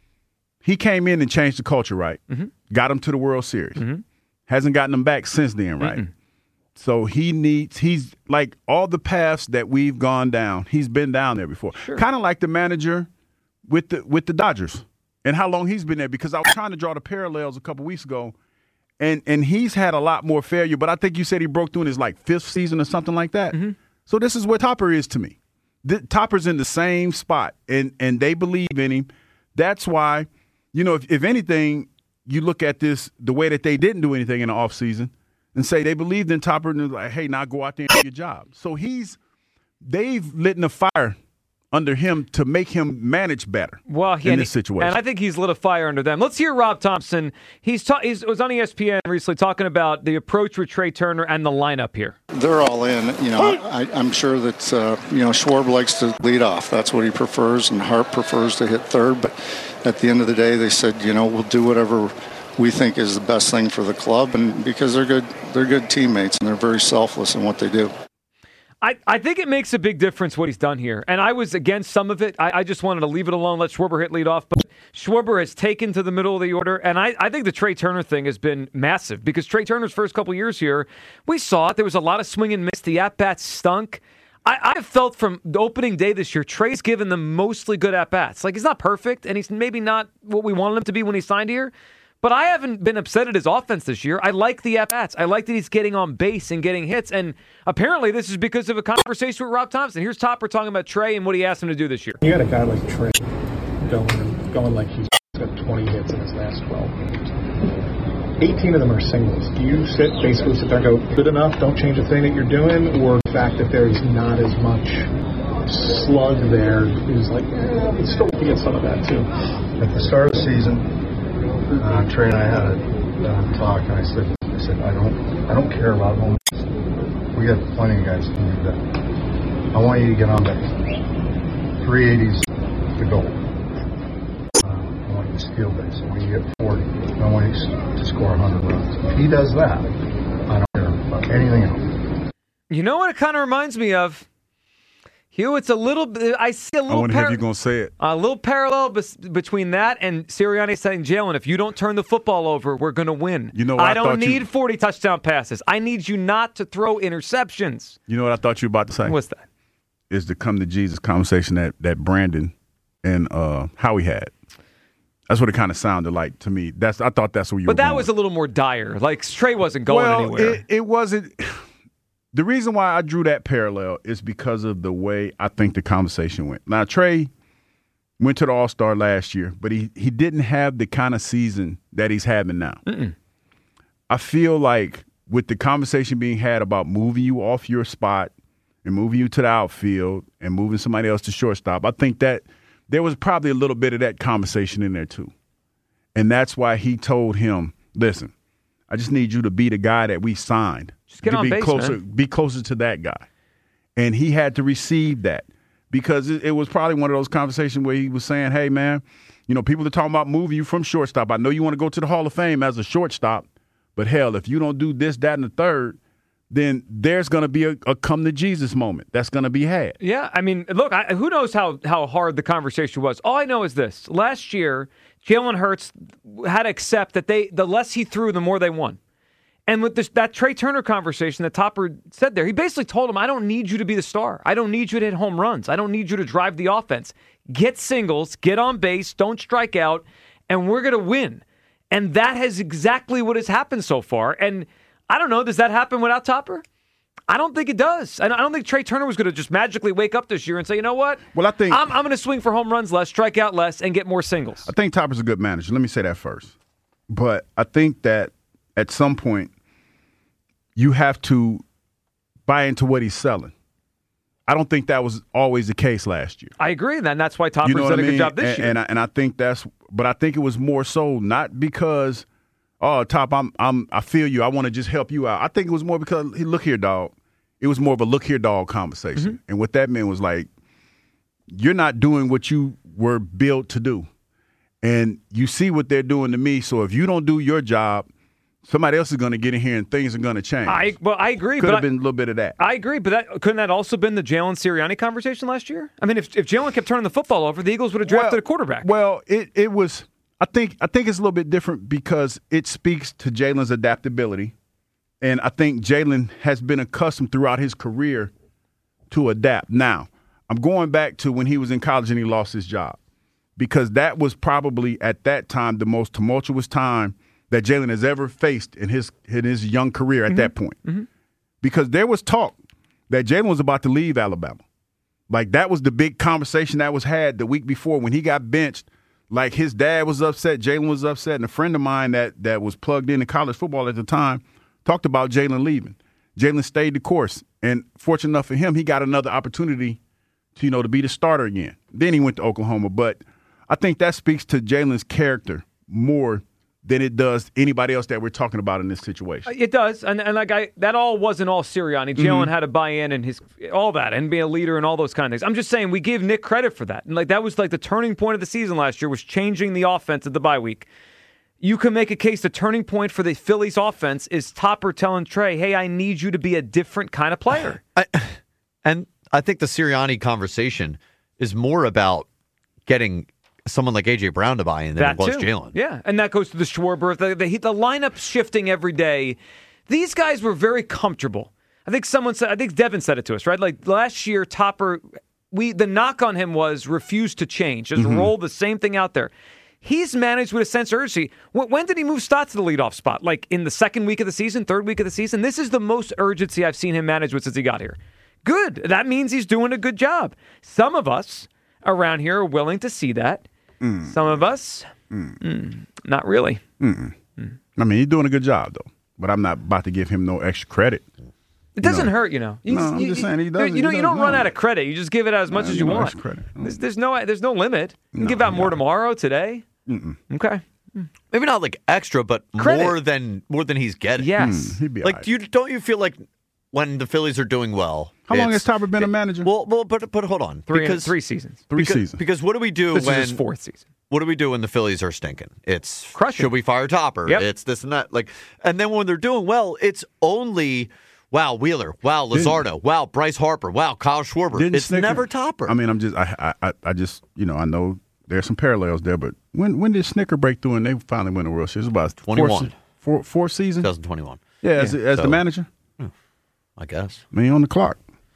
he came in and changed the culture, right? Mm-hmm. Got him to the World Series. Mm-hmm. Hasn't gotten them back since then, right? Mm-mm. So he needs, he's like all the paths that we've gone down, he's been down there before. Sure. Kind of like the manager with the with the Dodgers and how long he's been there, because I was trying to draw the parallels a couple weeks ago. And and he's had a lot more failure, but I think you said he broke through in his like fifth season or something like that. Mm-hmm. So this is what Topper is to me. The, Topper's in the same spot, and and they believe in him. That's why, you know, if, if anything, you look at this, the way that they didn't do anything in the offseason and say they believed in Topper and they're like, hey, now go out there and do your job. So he's, they've lit a fire under him to make him manage better well, he, in this situation. And I think he's lit a fire under them. Let's hear Rob Thompson. He's ta- he was on E S P N recently talking about the approach with Trey Turner and the lineup here. They're all in. You know, I, I'm sure that, uh, you know, Schwarber likes to lead off. That's what he prefers, and Hart prefers to hit third. But at the end of the day, they said, you know, we'll do whatever we think is the best thing for the club, and because they're good, they're good teammates, and they're very selfless in what they do. I, I think it makes a big difference what he's done here. And I was against some of it. I, I just wanted to leave it alone, let Schwarber hit lead off. But Schwarber has taken to the middle of the order. And I, I think the Trey Turner thing has been massive because Trey Turner's first couple years here, we saw it. There was a lot of swing and miss. The at-bats stunk. I, I felt from the opening day this year, Trey's given them mostly good at-bats. Like, he's not perfect, and he's maybe not what we wanted him to be when he signed here. But I haven't been upset at his offense this year. I like the at-bats. I like that he's getting on base and getting hits. And apparently this is because of a conversation with Rob Thompson. Here's Topper talking about Trey and what he asked him to do this year. You got a guy like Trey going, going like he's got twenty hits in his last twelve games. eighteen of them are singles. Do you sit basically sit there and go, good enough, don't change a thing that you're doing? Or the fact that there's not as much slug there is like, eh, it's still to get some of that too. At the start of the season, Uh, Trey and I had a uh, talk, and I said, "I said I don't, I don't care about home runs. We got plenty of guys who can do that. I want you to get on base. three eighties the goal. Uh, I want you to steal base. I want you to get forty. I want you to score one hundred runs. If he does that, I don't care about anything else." You know what it kind of reminds me of? Hugh, it's a little bit, I see a little I wonder par- if you're going to say it. A little parallel bes- between that and Sirianni saying, Jalen, if you don't turn the football over, we're going to win. You know what I, I don't need you... forty touchdown passes. I need you not to throw interceptions. You know what I thought you were about to say? What's that? Is the come to Jesus conversation that, that Brandon and uh, Howie had. That's what it kind of sounded like to me. That's I thought that's where you but were that going. was a little more dire. Like, Trey wasn't going well, anywhere. It, it wasn't. The reason why I drew that parallel is because of the way I think the conversation went. Now, Trey went to the All-Star last year, but he, he didn't have the kind of season that he's having now. Mm-mm. I feel like with the conversation being had about moving you off your spot and moving you to the outfield and moving somebody else to shortstop, I think that there was probably a little bit of that conversation in there too. And that's why he told him, listen, I just need you to be the guy that we signed. Just get to on be base, closer, man. Be closer to that guy. And he had to receive that because it, it was probably one of those conversations where he was saying, hey, man, you know, people are talking about moving you from shortstop. I know you want to go to the Hall of Fame as a shortstop, but hell, if you don't do this, that, and the third, then there's going to be a, a come to Jesus moment that's going to be had. Yeah, I mean, look, I, who knows how, how hard the conversation was. All I know is this. Last year, Jalen Hurts had to accept that they the less he threw, the more they won. And with this, that Trey Turner conversation that Topper said there, he basically told him, I don't need you to be the star. I don't need you to hit home runs. I don't need you to drive the offense. get singles, get on base, don't strike out, and we're going to win. And that has exactly what has happened so far. And I don't know, does that happen without Topper? I don't think it does. I don't think Trey Turner was going to just magically wake up this year and say, you know what? Well, I think I'm, I'm going to swing for home runs less, strike out less, and get more singles. I think Topper's a good manager. Let me say that first. But I think that at some point you have to buy into what he's selling. I don't think that was always the case last year. I agree, and that's why Topper's you know done a I mean? good job this and, year. And I, and I think that's, but I think it was more so not because, oh, Top, I'm, I'm, I feel you. I want to just help you out. I think it was more because, hey, look here, dog. It was more of a look here, dog conversation. Mm-hmm. And what that meant was like, you're not doing what you were built to do. And you see what they're doing to me. So if you don't do your job, somebody else is going to get in here and things are going to change. I well, I agree. Could but have been a little bit of that. I agree, but that couldn't that also been the Jalen Sirianni conversation last year? I mean, if if Jalen kept turning the football over, the Eagles would have drafted well, a quarterback. Well, it it was. I think I think it's a little bit different because it speaks to Jalen's adaptability, and I think Jalen has been accustomed throughout his career to adapt. Now, I'm going back to when he was in college and he lost his job, because that was probably at that time the most tumultuous time that Jalen has ever faced in his in his young career at mm-hmm. that point. Mm-hmm. Because there was talk that Jalen was about to leave Alabama. Like, that was the big conversation that was had the week before when he got benched. Like, his dad was upset, Jalen was upset, and a friend of mine that that was plugged into college football at the time talked about Jalen leaving. Jalen stayed the course, and fortunate enough for him, he got another opportunity to, you know, to be the starter again. Then he went to Oklahoma. But I think that speaks to Jalen's character more than it does anybody else that we're talking about in this situation. It does, and and like I, that all wasn't all Sirianni. Jalen Mm-hmm. had to buy in and his all that, and be a leader and all those kind of things. I'm just saying we give Nick credit for that, and like that was like the turning point of the season last year was changing the offense at the bye week. You can make a case the turning point for the Phillies offense is Topper telling Trey, "Hey, I need you to be a different kind of player." I, and I think the Sirianni conversation is more about getting someone like A J Brown to buy in than That it was too. Jalen. Yeah, and that goes to the Schwarber. The, the, the lineup shifting every day. These guys were very comfortable. I think someone said, I think Devin said it to us, right? Like last year, Topper, we the knock on him was refuse to change, just Mm-hmm. roll the same thing out there. He's managed with a sense of urgency. When, when did he move Stott to the leadoff spot? Like in the second week of the season, third week of the season? This is the most urgency I've seen him manage with since he got here. Good. That means he's doing a good job. Some of us around here are willing to see that. Mm. Some of us, mm. Mm, not really. Mm. Mm. I mean, he's doing a good job, though. But I'm not about to give him no extra credit. It doesn't you know. hurt, you know. You, no, I'm you, just you, saying he doesn't. You know, he you don't doesn't, run no. out of credit. You just give it as much no, as you no want. Credit. No. There's, there's no, there's no limit. You can no, give out more no. tomorrow, today. Mm-mm. Okay. Maybe not like extra, but Credit. more than more than he's getting. Yes. Mm, he'd be Like, all right. do you don't you feel like when the Phillies are doing well? How long has it's- Topper been a it- manager? Well, well, but but hold on, Three, because three seasons. Three because, seasons. Because what do we do This when is his fourth season. What do we do when the Phillies are stinking? It's Crushing. should we fire Topper? Yep. It's this and that. Like, and then when they're doing well, it's only wow Wheeler, wow Luzardo, wow Bryce Harper, wow Kyle Schwarber. Didn't It's Snicker- never Topper. I mean, I'm just, I, I, I just, you know, I know there's some parallels there, but when when did Snicker break through and they finally win the World Series? It was about twenty-one. Four, four, four seasons? twenty twenty-one. Yeah, as, as So- the manager? I guess. I mean, on the clock.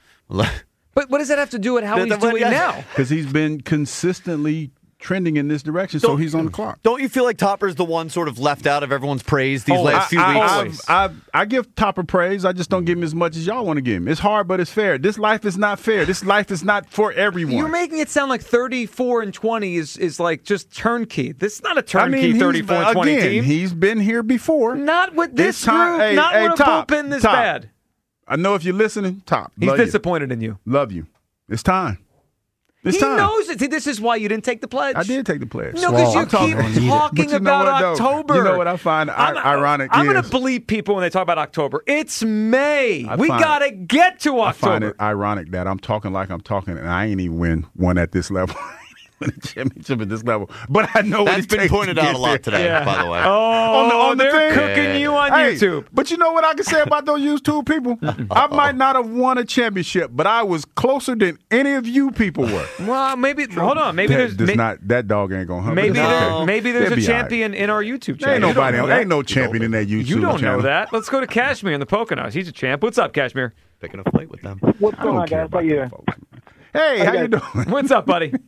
But what does that have to do with how But he's the- but doing yeah. now? Because he's been consistently trending in this direction, so Don't- he's on the clock. Don't you feel like Topper's the one sort of left out of everyone's praise these Oh, last I- few I- weeks? Always. I, I, I give Topper praise. I just don't give him as much as y'all want to give him. It's hard, but it's fair. This life is not fair. This life is not for everyone. You're making it sound like thirty-four and twenty is, is like just turnkey. This is not a I turnkey mean, he's- thirty-four and twenty again, team. He's been here before. Not with this It's time- group. hey, not hey, with Top, a bullpen this Top. bad. I know if you're listening, Top. He's love you. disappointed in you. Love you. It's time. It's he time. knows it. See, this is why you didn't take the pledge. I did take the pledge. No, because you I'm talking- keep talking But you know about what, though? October. You know what I find I'm, I- ironic I'm going is- to bleep people when they talk about October. It's May. I we find- got to get to I find October. it ironic that I'm talking like I'm talking, and I ain't even win one at this level. Win a championship at this level, but I know what That's it been takes pointed to out get a lot there. today, by the way. Oh, On the- on the they're thing? cooking Yeah. you on Hey, YouTube. But you know what I can say about those YouTube people? I might not have won a championship, but I was closer than any of you people were. Well, maybe, hold on. Maybe that, there's does may- not, that dog ain't going to hump. maybe, It's there- okay. maybe there's They'll a be all right. champion in our YouTube channel. Ain't You don't nobody, know else- that. ain't no champion in that YouTube You don't channel. know that. Let's go to Kashmir in the Poconos. He's a champ. What's up, Kashmir? Picking a fight with them. What's I going don't on, care guys? How about you them folks. Hey, how you doing? What's up, buddy?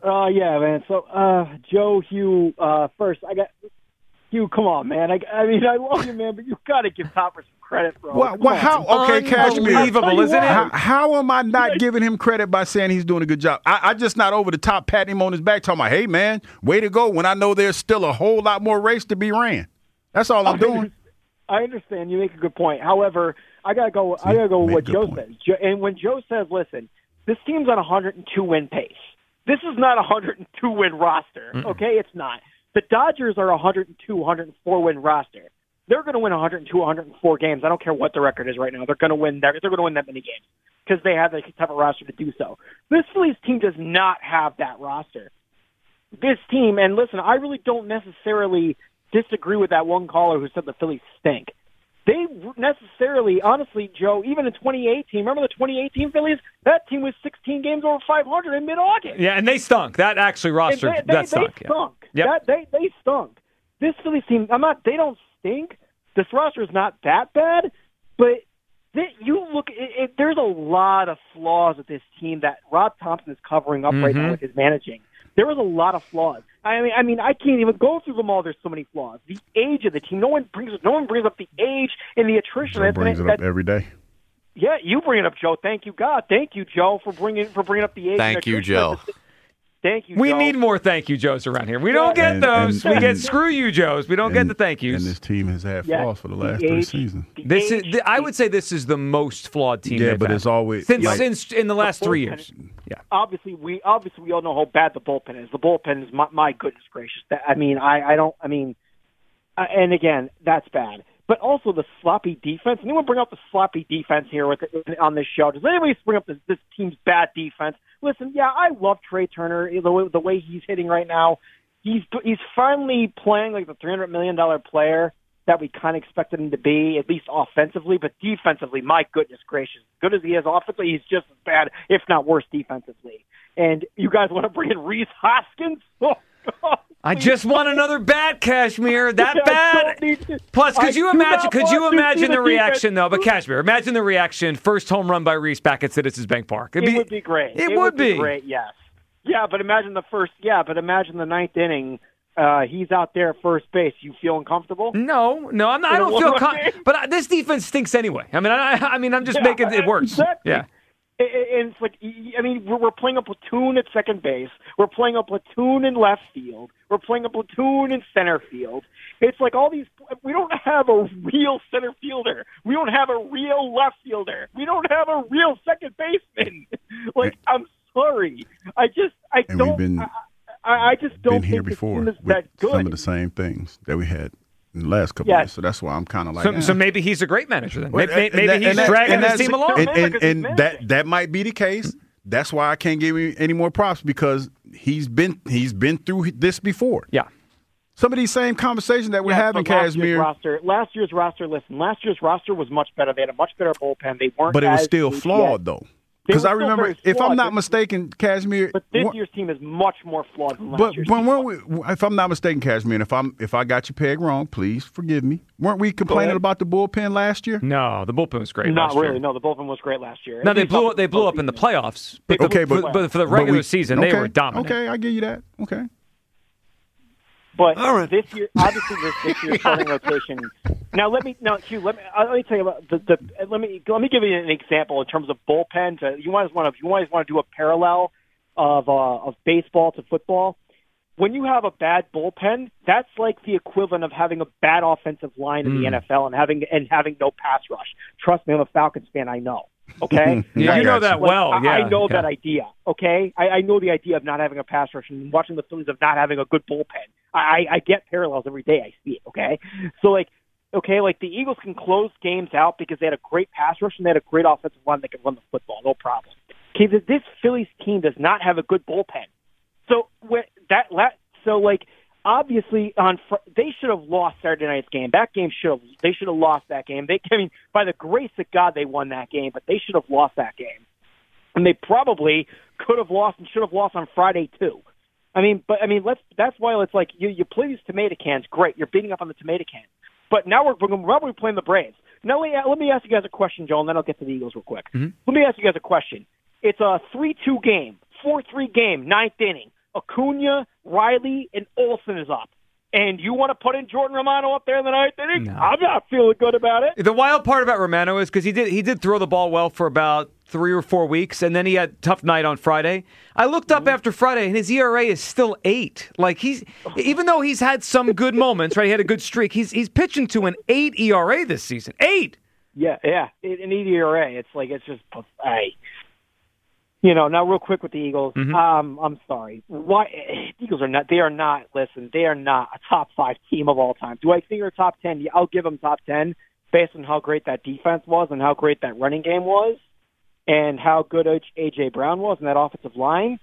Uh, yeah, man. So, uh, Joe, Hugh, uh, first, I got Hugh. Come on, man. I, I mean, I love you, man, but you got to give Topper some credit, bro. Well, well how? Okay, Cashmere. Unbelievable, isn't it? How, how am I not giving him credit by saying he's doing a good job? I, I just not over the top patting him on his back, talking about, hey, man, way to go, when I know there's still a whole lot more race to be ran. That's all I'm doing. I understand. You make a good point. However, I gotta go. See, I gotta go with what Joe point. says. Jo- and when Joe says, "Listen, this team's on a one hundred two win pace. This is not a one hundred two win roster. Mm-mm. Okay, it's not. The Dodgers are a one hundred two, one hundred four win roster. They're going to win one hundred two, one hundred four games. I don't care what the record is right now. They're going to win. They're, they're going to win that many games because they have the type of roster to do so. This Phillies team does not have that roster. This team, and listen, I really don't necessarily disagree with that one caller who said the Phillies stink. They necessarily, honestly, Joe, even in twenty eighteen, remember the twenty eighteen Phillies? That team was sixteen games over five hundred in mid-August. Yeah, and they stunk. That actually roster, they, they, that stunk. They stunk. Yeah. That, they, they stunk. This Phillies team, I'm not, they don't stink. This roster is not that bad, but they, you look, it, it, there's a lot of flaws with this team that Rob Thompson is covering up mm-hmm. right now with his managing. There was a lot of flaws. I mean, I mean, I can't even go through them all. There's so many flaws. The age of the team. No one brings. No one brings up the age and the attrition. Joe brings it up every day. Yeah, you bring it up, Joe. Thank you, God. Thank you, Joe, for bringing for bringing up the age. Thank you, Joe. Thank you, We Joe. need more thank you Joes around here. We don't get and, those. And, we get and, screw you Joes. We don't and, get the thank yous. And this team has had yeah, flaws for the last the three age, seasons. This is. The, I would say this is the most flawed team. Yeah, they've but had. it's always since like, since in the last the three bullpen, years. Yeah. Obviously, we obviously we all know how bad the bullpen is. The bullpen is my, my goodness gracious. That, I mean, I, I don't. I mean, uh, and again, that's bad. But also the sloppy defense. Anyone bring up the sloppy defense here with on this show? Does anybody bring up this, this team's bad defense? Listen, yeah, I love Trey Turner, the way, the way he's hitting right now. He's he's finally playing like the three hundred million dollars player that we kind of expected him to be, at least offensively. But defensively, my goodness gracious, as good as he is offensively, he's just as bad, if not worse, defensively. And you guys want to bring in Rhys Hoskins? Oh, God. I just want another bat, Cashmere. That bad. To, Plus, could I you imagine? Could you imagine the, the reaction, though? But Cashmere, imagine the reaction. First home run by Rhys back at Citizens Bank Park. It'd it be, would be great. It, it would, would be. be great. Yes. Yeah, but imagine the first. Yeah, but imagine the ninth inning. Uh, he's out there at first base. You feel uncomfortable? No, no, I'm not. I don't feel. Com- but I, this defense stinks anyway. I mean, I, I mean, I'm just yeah, making it worse. Exactly. Yeah. And it's like, I mean, we're playing a platoon at second base. We're playing a platoon in left field. We're playing a platoon in center field. It's like all these, we don't have a real center fielder. We don't have a real left fielder. We don't have a real second baseman. Like, I'm sorry. I just, I and don't, we've been, I, I just don't been here think before the team is with that good. Some of the same things that we had in the last couple yes. of years. So that's why I'm kind of like, so, eh. so maybe he's a great manager then. Well, maybe maybe that, he's that, dragging this team along. And, and, and, and that that might be the case. That's why I can't give him any more props because he's been he's been through this before. Yeah. Some of these same conversations that we're yeah, having, last Cashmere. Year's roster, last year's roster, listen, last year's roster was much better. They had a much better bullpen. They weren't, but it was as still flawed yet. though. Because I remember, if I'm not mistaken, Cashmere. But this year's team is much more flawed than last but, year's but team. weren't we, if I'm not mistaken, Cashmere, and if I'm if I got you pegged wrong, please forgive me. Weren't we complaining about the bullpen last year? No, the bullpen was great. Not last really. Year. No, the bullpen was great last year. No, they blew they blew up in the playoffs. But okay, the, but, but for the regular we, season, okay, they were dominant. Okay, I give you that. Okay. But right. this year, obviously, this, this year's starting rotation. Now, let me now, Hugh. Let me uh, let me tell you about the, the. Let me let me give you an example in terms of bullpens. Uh, you always want to you always want to do a parallel of uh, of baseball to football. When you have a bad bullpen, that's like the equivalent of having a bad offensive line in mm. the N F L and having and having no pass rush. Trust me, I'm a Falcons fan. I know. Okay, yeah, you know that like, well. Yeah, I, I know yeah. that idea. Okay, I, I know the idea of not having a pass rush and watching the Phillies of not having a good bullpen. I, I get parallels every day. I see it. Okay, so like, okay, like the Eagles can close games out because they had a great pass rush and they had a great offensive line that can run the football, no problem. Okay, this Phillies team does not have a good bullpen. So that so like. Obviously, on fr- they should have lost Saturday night's game. That game should have they should have lost that game. They, I mean, by the grace of God, they won that game, but they should have lost that game, and they probably could have lost and should have lost on Friday too. I mean, but I mean, let's. That's why it's like you you play these tomato cans. Great, you're beating up on the tomato can, but now we're we're probably playing the Braves. Now let me, let me ask you guys a question, Joel, and then I'll get to the Eagles real quick. Mm-hmm. Let me ask you guys a question. It's a three two game, four three game, ninth inning. Acuna, Riley, and Olsen is up. And you want to put in Jordan Romano up there in the ninth inning? No. I'm not feeling good about it. The wild part about Romano is because he did he did throw the ball well for about three or four weeks, and then he had a tough night on Friday. I looked up after Friday, and his E R A is still eight. Like he's even though he's had some good moments, right? He had a good streak. He's he's pitching to an eight E R A this season. Eight. Yeah, yeah, an eight E R A. It's like it's just hey. You know, now real quick with the Eagles. Mm-hmm. Um, I'm sorry. Why the Eagles are not? They are not. Listen, they are not a top five team of all time. Do I think they're top ten? Yeah, I'll give them top ten based on how great that defense was and how great that running game was, and how good A J Brown was in that offensive line.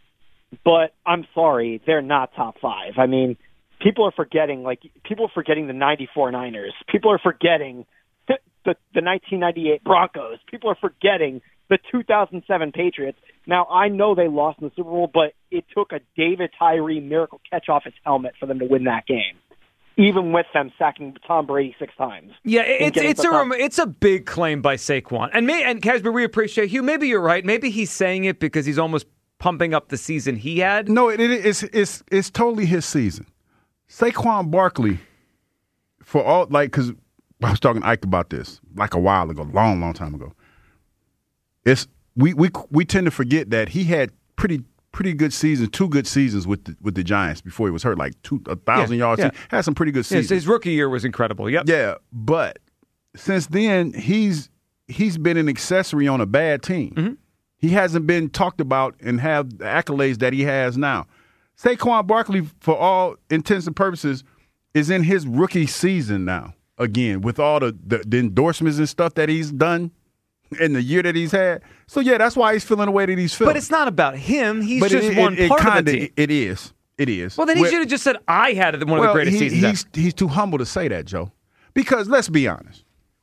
But I'm sorry, they're not top five. I mean, people are forgetting. Like people are forgetting the ninety-four Niners. People are forgetting the the, the nineteen ninety-eight Broncos. People are forgetting the two thousand seven Patriots. Now, I know they lost in the Super Bowl, but it took a David Tyree miracle catch off his helmet for them to win that game, even with them sacking Tom Brady six times. Yeah, it's it's a top. it's a big claim by Saquon. And may, and Casper, we appreciate you. Maybe you're right. Maybe he's saying it because he's almost pumping up the season he had. No, it, it, it's it's it's totally his season. Saquon Barkley, for all like, because I was talking to Ike about this like a while ago, long, long time ago. It's we we we tend to forget that he had pretty pretty good seasons, two good seasons with the, with the Giants before he was hurt, like two a thousand yeah, yards. Yeah. He had some pretty good seasons. Yeah, his rookie year was incredible. Yep. Yeah, but since then he's he's been an accessory on a bad team. Mm-hmm. He hasn't been talked about and have the accolades that he has now. Saquon Barkley, for all intents and purposes, is in his rookie season now. Again, with all the, the, the endorsements and stuff that he's done in the year that he's had. So, yeah, that's why he's feeling the way that he's feeling. But it's not about him. He's but just it, one it, it part kinda, of the team. It is. It is. Well, then he should have just said, I had one of well, the greatest he, seasons he's, ever. He's too humble to say that, Joe. Because let's be honest.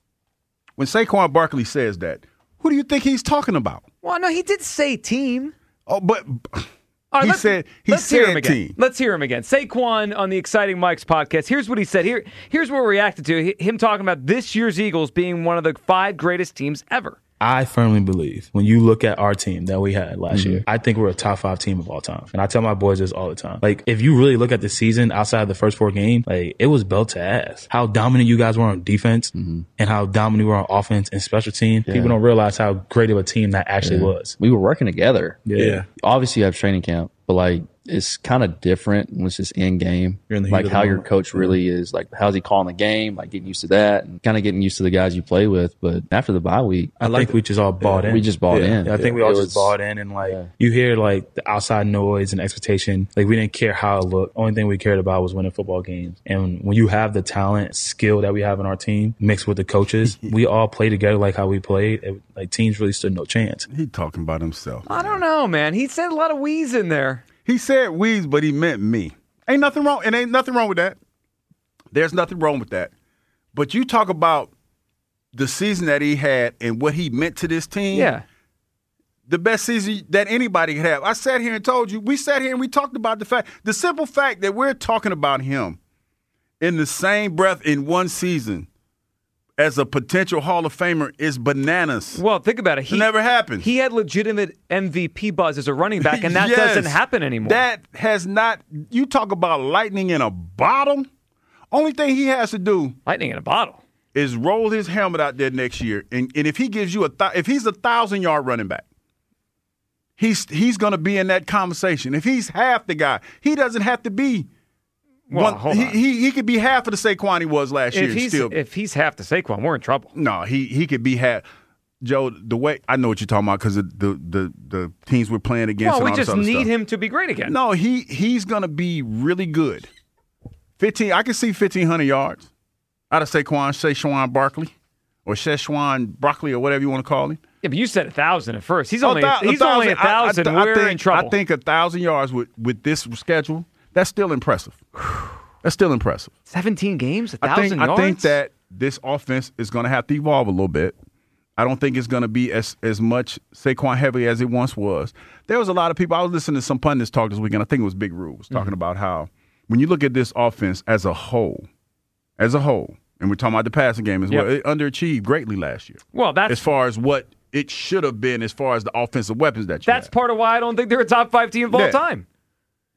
When Saquon Barkley says that, who do you think he's talking about? Well, no, he did say team. Oh, but right, he let's, said he let's said hear him again. team. Let's hear him again. Saquon on the Exciting Mike's podcast. Here's what he said. Here, here's what we reacted to. Him talking about this year's Eagles being one of the five greatest teams ever. I firmly believe when you look at our team that we had last mm-hmm. year, I think we're a top five team of all time. And I tell my boys this all the time. Like, if you really look at the season outside of the first four games, like, it was belt to ass. How dominant you guys were on defense mm-hmm. and how dominant we were on offense and special team. Yeah. People don't realize how great of a team that actually yeah. was. We were working together. Yeah. yeah. Obviously, you have training camp, but like, it's kind of different when it's just in game. You're in the like how moment. Your coach really is, like how's he calling the game, like getting used to that and kind of getting used to the guys you play with. But after the bye week, I, I think we just all bought yeah, in. We just bought yeah. in. Yeah, I think yeah. we all it just was, bought in and like yeah. you hear like the outside noise and expectation. Like we didn't care how it looked. Only thing we cared about was winning football games. And when you have the talent, skill that we have in our team mixed with the coaches, we all play together like how we played. It, like teams really stood no chance. He talking about himself. I don't know, man. He said a lot of wheeze in there. He said "we's," but he meant me. Ain't nothing wrong, and ain't nothing wrong with that. There's nothing wrong with that. But you talk about the season that he had and what he meant to this team. Yeah. The best season that anybody could have. I sat here and told you, we sat here and we talked about the fact, the simple fact that we're talking about him in the same breath in one season as a potential Hall of Famer is bananas. Well, think about it. He it never happened. He had legitimate M V P buzz as a running back, and that yes, doesn't happen anymore. That has not – you talk about lightning in a bottle. Only thing he has to do – lightning in a bottle. Is roll his helmet out there next year, and, and if he gives you a th- – if he's a thousand-yard running back, he's he's going to be in that conversation. If he's half the guy, he doesn't have to be – Well, One, hold he, on. he he could be half of the Saquon he was last if year. He's, still, if he's half the Saquon, we're in trouble. No, he he could be half. Joe, the way I know what you're talking about because of the, the the teams we're playing against. Well, and we all just this other need stuff. him to be great again. No, he he's gonna be really good. Fifteen, I can see fifteen hundred yards out of Saquon, Saquon Barkley, or Szechuan Broccoli, or whatever you want to call him. Yeah, but you said a thousand at first. He's only a th- he's a only a thousand. I, I, I we're think, in trouble. I think a thousand yards with with this schedule, that's still impressive. That's still impressive. seventeen games, a I thousand think, yards? I think that this offense is going to have to evolve a little bit. I don't think it's going to be as as much Saquon heavy as it once was. There was a lot of people. I was listening to some pundits talk this weekend. I think it was Big Rube was talking mm-hmm. about how when you look at this offense as a whole, as a whole, and we're talking about the passing game as yep. well, it underachieved greatly last year. Well, that's as far as what it should have been as far as the offensive weapons that you That's have. part of why I don't think they're a top five team of all yeah. time.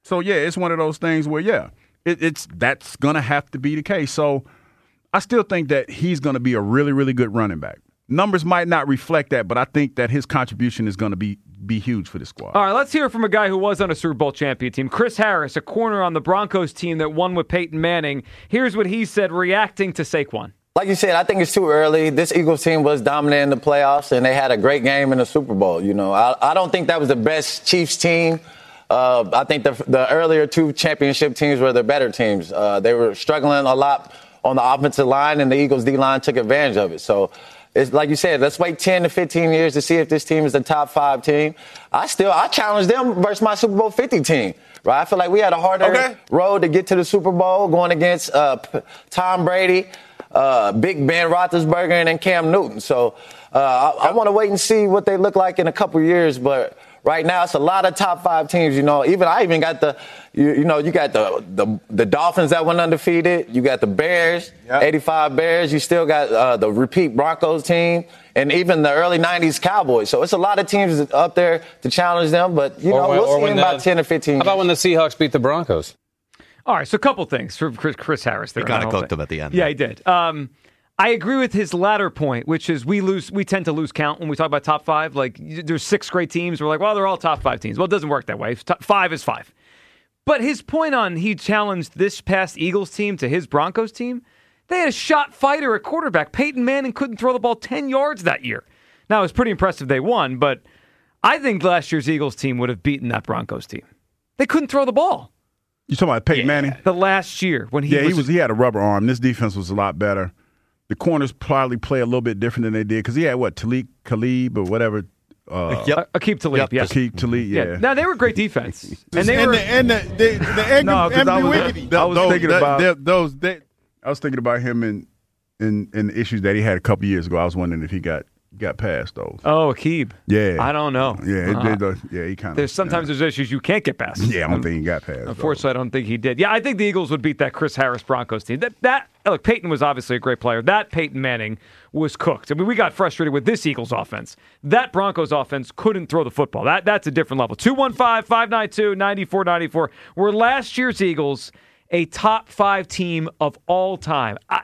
So, yeah, it's one of those things where, yeah, it, it's that's going to have to be the case. So I still think that he's going to be a really, really good running back. Numbers might not reflect that, but I think that his contribution is going to be be huge for the squad. All right, let's hear from a guy who was on a Super Bowl champion team. Chris Harris, a corner on the Broncos team that won with Peyton Manning. Here's what he said reacting to Saquon. Like you said, I think it's too early. This Eagles team was dominant in the playoffs, and they had a great game in the Super Bowl. You know, I, I don't think that was the best Chiefs team. Uh, I think the, the earlier two championship teams were the better teams. Uh, they were struggling a lot on the offensive line, and the Eagles D-line took advantage of it. So, it's like you said, let's wait ten to fifteen years to see if this team is a top five team. I still, I challenge them versus my Super Bowl fifty team, right? I feel like we had a harder okay. road to get to the Super Bowl going against uh, Tom Brady, uh, Big Ben Roethlisberger, and then Cam Newton. So uh, I, I want to wait and see what they look like in a couple years, but right now, it's a lot of top five teams. You know, even I even got the, you, you know, you got the, the the Dolphins that went undefeated. You got the Bears, yep. eighty-five Bears. You still got uh, the repeat Broncos team, and even the early nineties Cowboys. So it's a lot of teams up there to challenge them. But you know, when, we'll see in about ten or fifteen. How about when the Seahawks beat the Broncos? All right, so a couple things for Chris, Chris Harris. There, he kind of cooked them at the end. Yeah, he did. Um, I agree with his latter point, which is we lose. We tend to lose count when we talk about top five. Like, there's six great teams. We're like, well, they're all top five teams. Well, it doesn't work that way. Top five is five. But his point on he challenged this past Eagles team to his Broncos team, they had a shot fighter at quarterback. Peyton Manning couldn't throw the ball ten yards that year. Now, it was pretty impressive they won, but I think last year's Eagles team would have beaten that Broncos team. They couldn't throw the ball. You talking about Peyton yeah. Manning? The last year when he yeah, was, he was he had a rubber arm. This defense was a lot better. The corners probably play a little bit different than they did because he had, what, Talik Khalib or whatever. Uh, yep. Aqib Talib, yep. yes. Aqib Talib, yeah. yeah. Now, they were great defense. and they and were. The, and the, the, the Angry, no, Angry I was, Wiggity. I was those, thinking that, about that, those. That, I was thinking about him and in, in, in the issues that he had a couple years ago. I was wondering if he got got past those. Oh, Aqib. Yeah. I don't know. Yeah, uh-huh. it, it, yeah, he kind of. There's sometimes yeah. there's issues you can't get past. Yeah, I don't um, think he got past. Unfortunately, those. I don't think he did. Yeah, I think the Eagles would beat that Chris Harris Broncos team. That that look, Peyton was obviously a great player. That Peyton Manning was cooked. I mean, we got frustrated with this Eagles offense. That Broncos offense couldn't throw the football. That that's a different level. two one five, five nine two, nine four nine four. Were last year's Eagles a top five team of all time? I,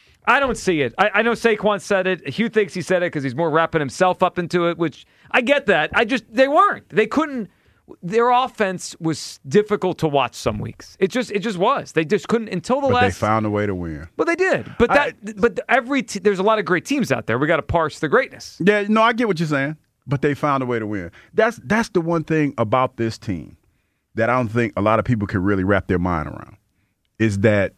I don't see it. I, I know Saquon said it. Hugh thinks he said it because he's more wrapping himself up into it, which I get that. I just, they weren't. They couldn't. Their offense was difficult to watch some weeks. It just, it just was. They just couldn't until the but last. They found a way to win. But they did. But that, I, but every t- there's a lot of great teams out there. We got to parse the greatness. Yeah, no, I get what you're saying. But they found a way to win. That's that's the one thing about this team that I don't think a lot of people can really wrap their mind around is that.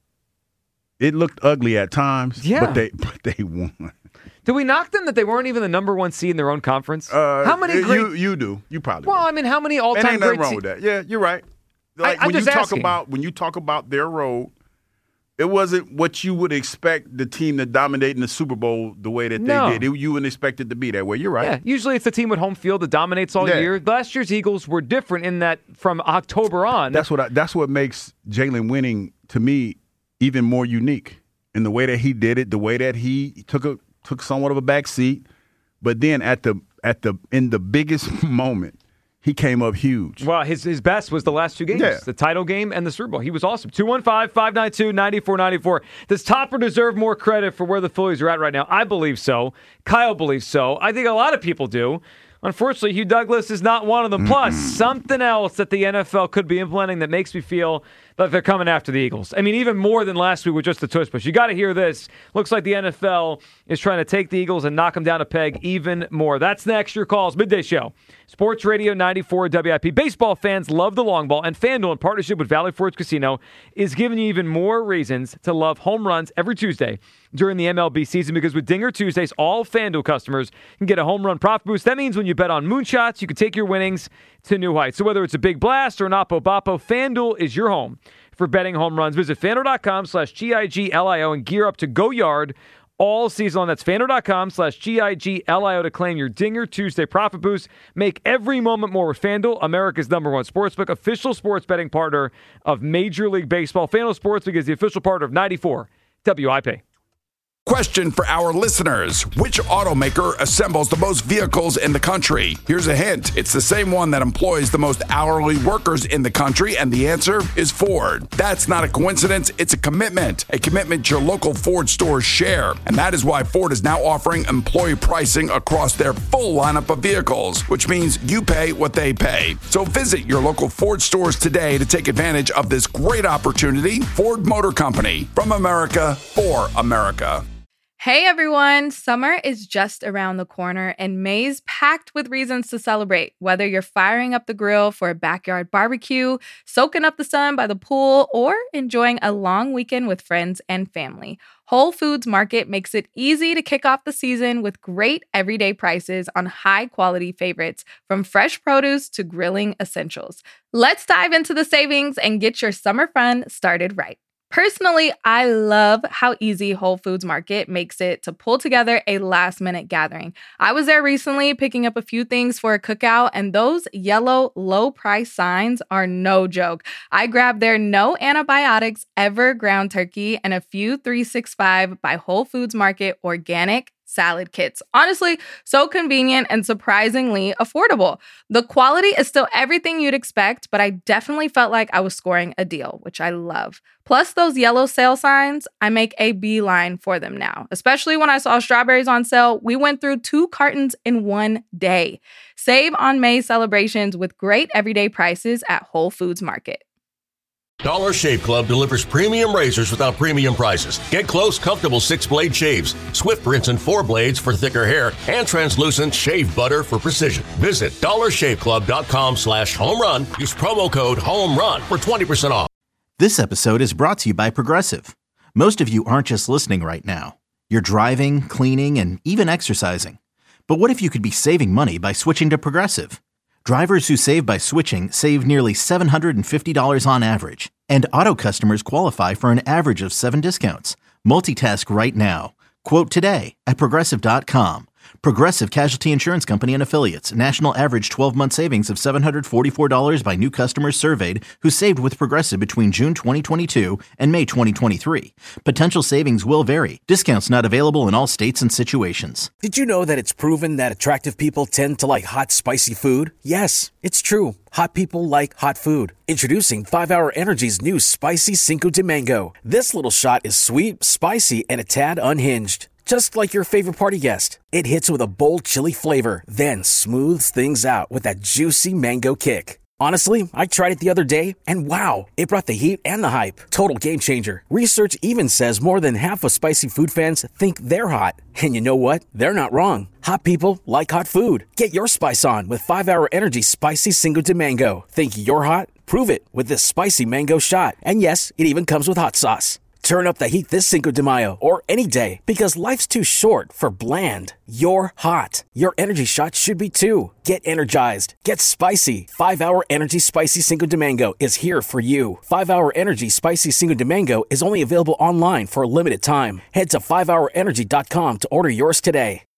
It looked ugly at times, yeah. but they but they won. Did we knock them that they weren't even the number one seed in their own conference? Uh, how many great... You, you do. You probably Well, do. I mean, how many all-time great teams? great wrong te- with that. Yeah, you're right. Like I, I'm when just you talk asking. about when you talk about their road, it wasn't what you would expect the team to dominate in the Super Bowl the way that no. they did. It, you wouldn't expect it to be that way. You're right. Yeah, usually it's the team with home field that dominates all yeah. year. Last year's Eagles were different in that from October on. That's what I, that's what makes Jalen winning to me even more unique. In the way that he did it, the way that he took a took somewhat of a back seat, but then at the at the in the biggest moment, he came up huge. Well, his his best was the last two games, yeah. the title game and the Super Bowl. He was awesome. two one five, five nine two, nine four nine four. Does Topper deserve more credit for where the Phillies are at right now? I believe so. Kyle believes so. I think a lot of people do. Unfortunately, Hugh Douglas is not one of them. Mm-hmm. Plus, something else that the N F L could be implementing that makes me feel that they're coming after the Eagles. I mean, even more than last week with just the tush push. You got to hear this. Looks like the N F L is trying to take the Eagles and knock them down a peg even more. That's next. Your calls. Midday Show. Sports Radio ninety-four W I P. Baseball fans love the long ball, and FanDuel, in partnership with Valley Forge Casino, is giving you even more reasons to love home runs every Tuesday during the M L B season, because with Dinger Tuesdays, all FanDuel customers can get a home run profit boost. That means when you bet on moonshots, you can take your winnings to new heights. So whether it's a big blast or an oppo boppo, FanDuel is your home for betting home runs. Visit FanDuel.com slash G-I-G-L-I-O and gear up to go yard all season long. That's FanDuel.com slash G-I-G-L-I-O to claim your Dinger Tuesday profit boost. Make every moment more with FanDuel, America's number one sportsbook, official sports betting partner of Major League Baseball. FanDuel Sportsbook is the official partner of ninety-four W I P. Question for our listeners. Which automaker assembles the most vehicles in the country? Here's a hint. It's the same one that employs the most hourly workers in the country, and the answer is Ford. That's not a coincidence. It's a commitment. A commitment your local Ford stores share. And that is why Ford is now offering employee pricing across their full lineup of vehicles, which means you pay what they pay. So visit your local Ford stores today to take advantage of this great opportunity. Ford Motor Company, from America for America. Hey everyone, summer is just around the corner and May's packed with reasons to celebrate. Whether you're firing up the grill for a backyard barbecue, soaking up the sun by the pool, or enjoying a long weekend with friends and family, Whole Foods Market makes it easy to kick off the season with great everyday prices on high-quality favorites, from fresh produce to grilling essentials. Let's dive into the savings and get your summer fun started right. Personally, I love how easy Whole Foods Market makes it to pull together a last-minute gathering. I was there recently picking up a few things for a cookout, and those yellow low-price signs are no joke. I grabbed their no antibiotics ever ground turkey and a few three sixty-five by Whole Foods Market organic salad kits. Honestly, so convenient and surprisingly affordable. The quality is still everything you'd expect, but I definitely felt like I was scoring a deal, which I love. Plus, those yellow sale signs, I make a beeline for them now. Especially when I saw strawberries on sale, we went through two cartons in one day. Save on May celebrations with great everyday prices at Whole Foods Market. Dollar Shave Club delivers premium razors without premium prices. Get close, comfortable six-blade shaves, swift rinse and four blades for thicker hair, and translucent shave butter for precision. Visit dollarshaveclub.com slash home run. Use promo code HOMERUN for twenty percent off. This episode is brought to you by Progressive. Most of you aren't just listening right now. You're driving, cleaning, and even exercising. But what if you could be saving money by switching to Progressive? Drivers who save by switching save nearly seven hundred fifty dollars on average, and auto customers qualify for an average of seven discounts. Multitask right now. Quote today at Progressive dot com. Progressive Casualty Insurance Company and Affiliates. National average twelve-month savings of seven hundred forty-four dollars by new customers surveyed who saved with Progressive between June twenty twenty-two and May twenty twenty-three. Potential savings will vary. Discounts not available in all states and situations. Did you know that it's proven that attractive people tend to like hot, spicy food? Yes, it's true. Hot people like hot food. Introducing five hour Energy's new Spicy Cinco de Mango. This little shot is sweet, spicy, and a tad unhinged. Just like your favorite party guest. It hits with a bold chili flavor, then smooths things out with that juicy mango kick. Honestly, I tried it the other day, and wow, it brought the heat and the hype. Total game changer. Research even says more than half of spicy food fans think they're hot. And you know what? They're not wrong. Hot people like hot food. Get your spice on with five hour Energy Spicy Cinco de Mango. Think you're hot? Prove it with this spicy mango shot. And yes, it even comes with hot sauce. Turn up the heat this Cinco de Mayo or any day, because life's too short for bland. You're hot. Your energy shot should be too. Get energized. Get spicy. five hour Energy Spicy Cinco de Mango is here for you. five hour Energy Spicy Cinco de Mango is only available online for a limited time. Head to five hour energy dot com to order yours today.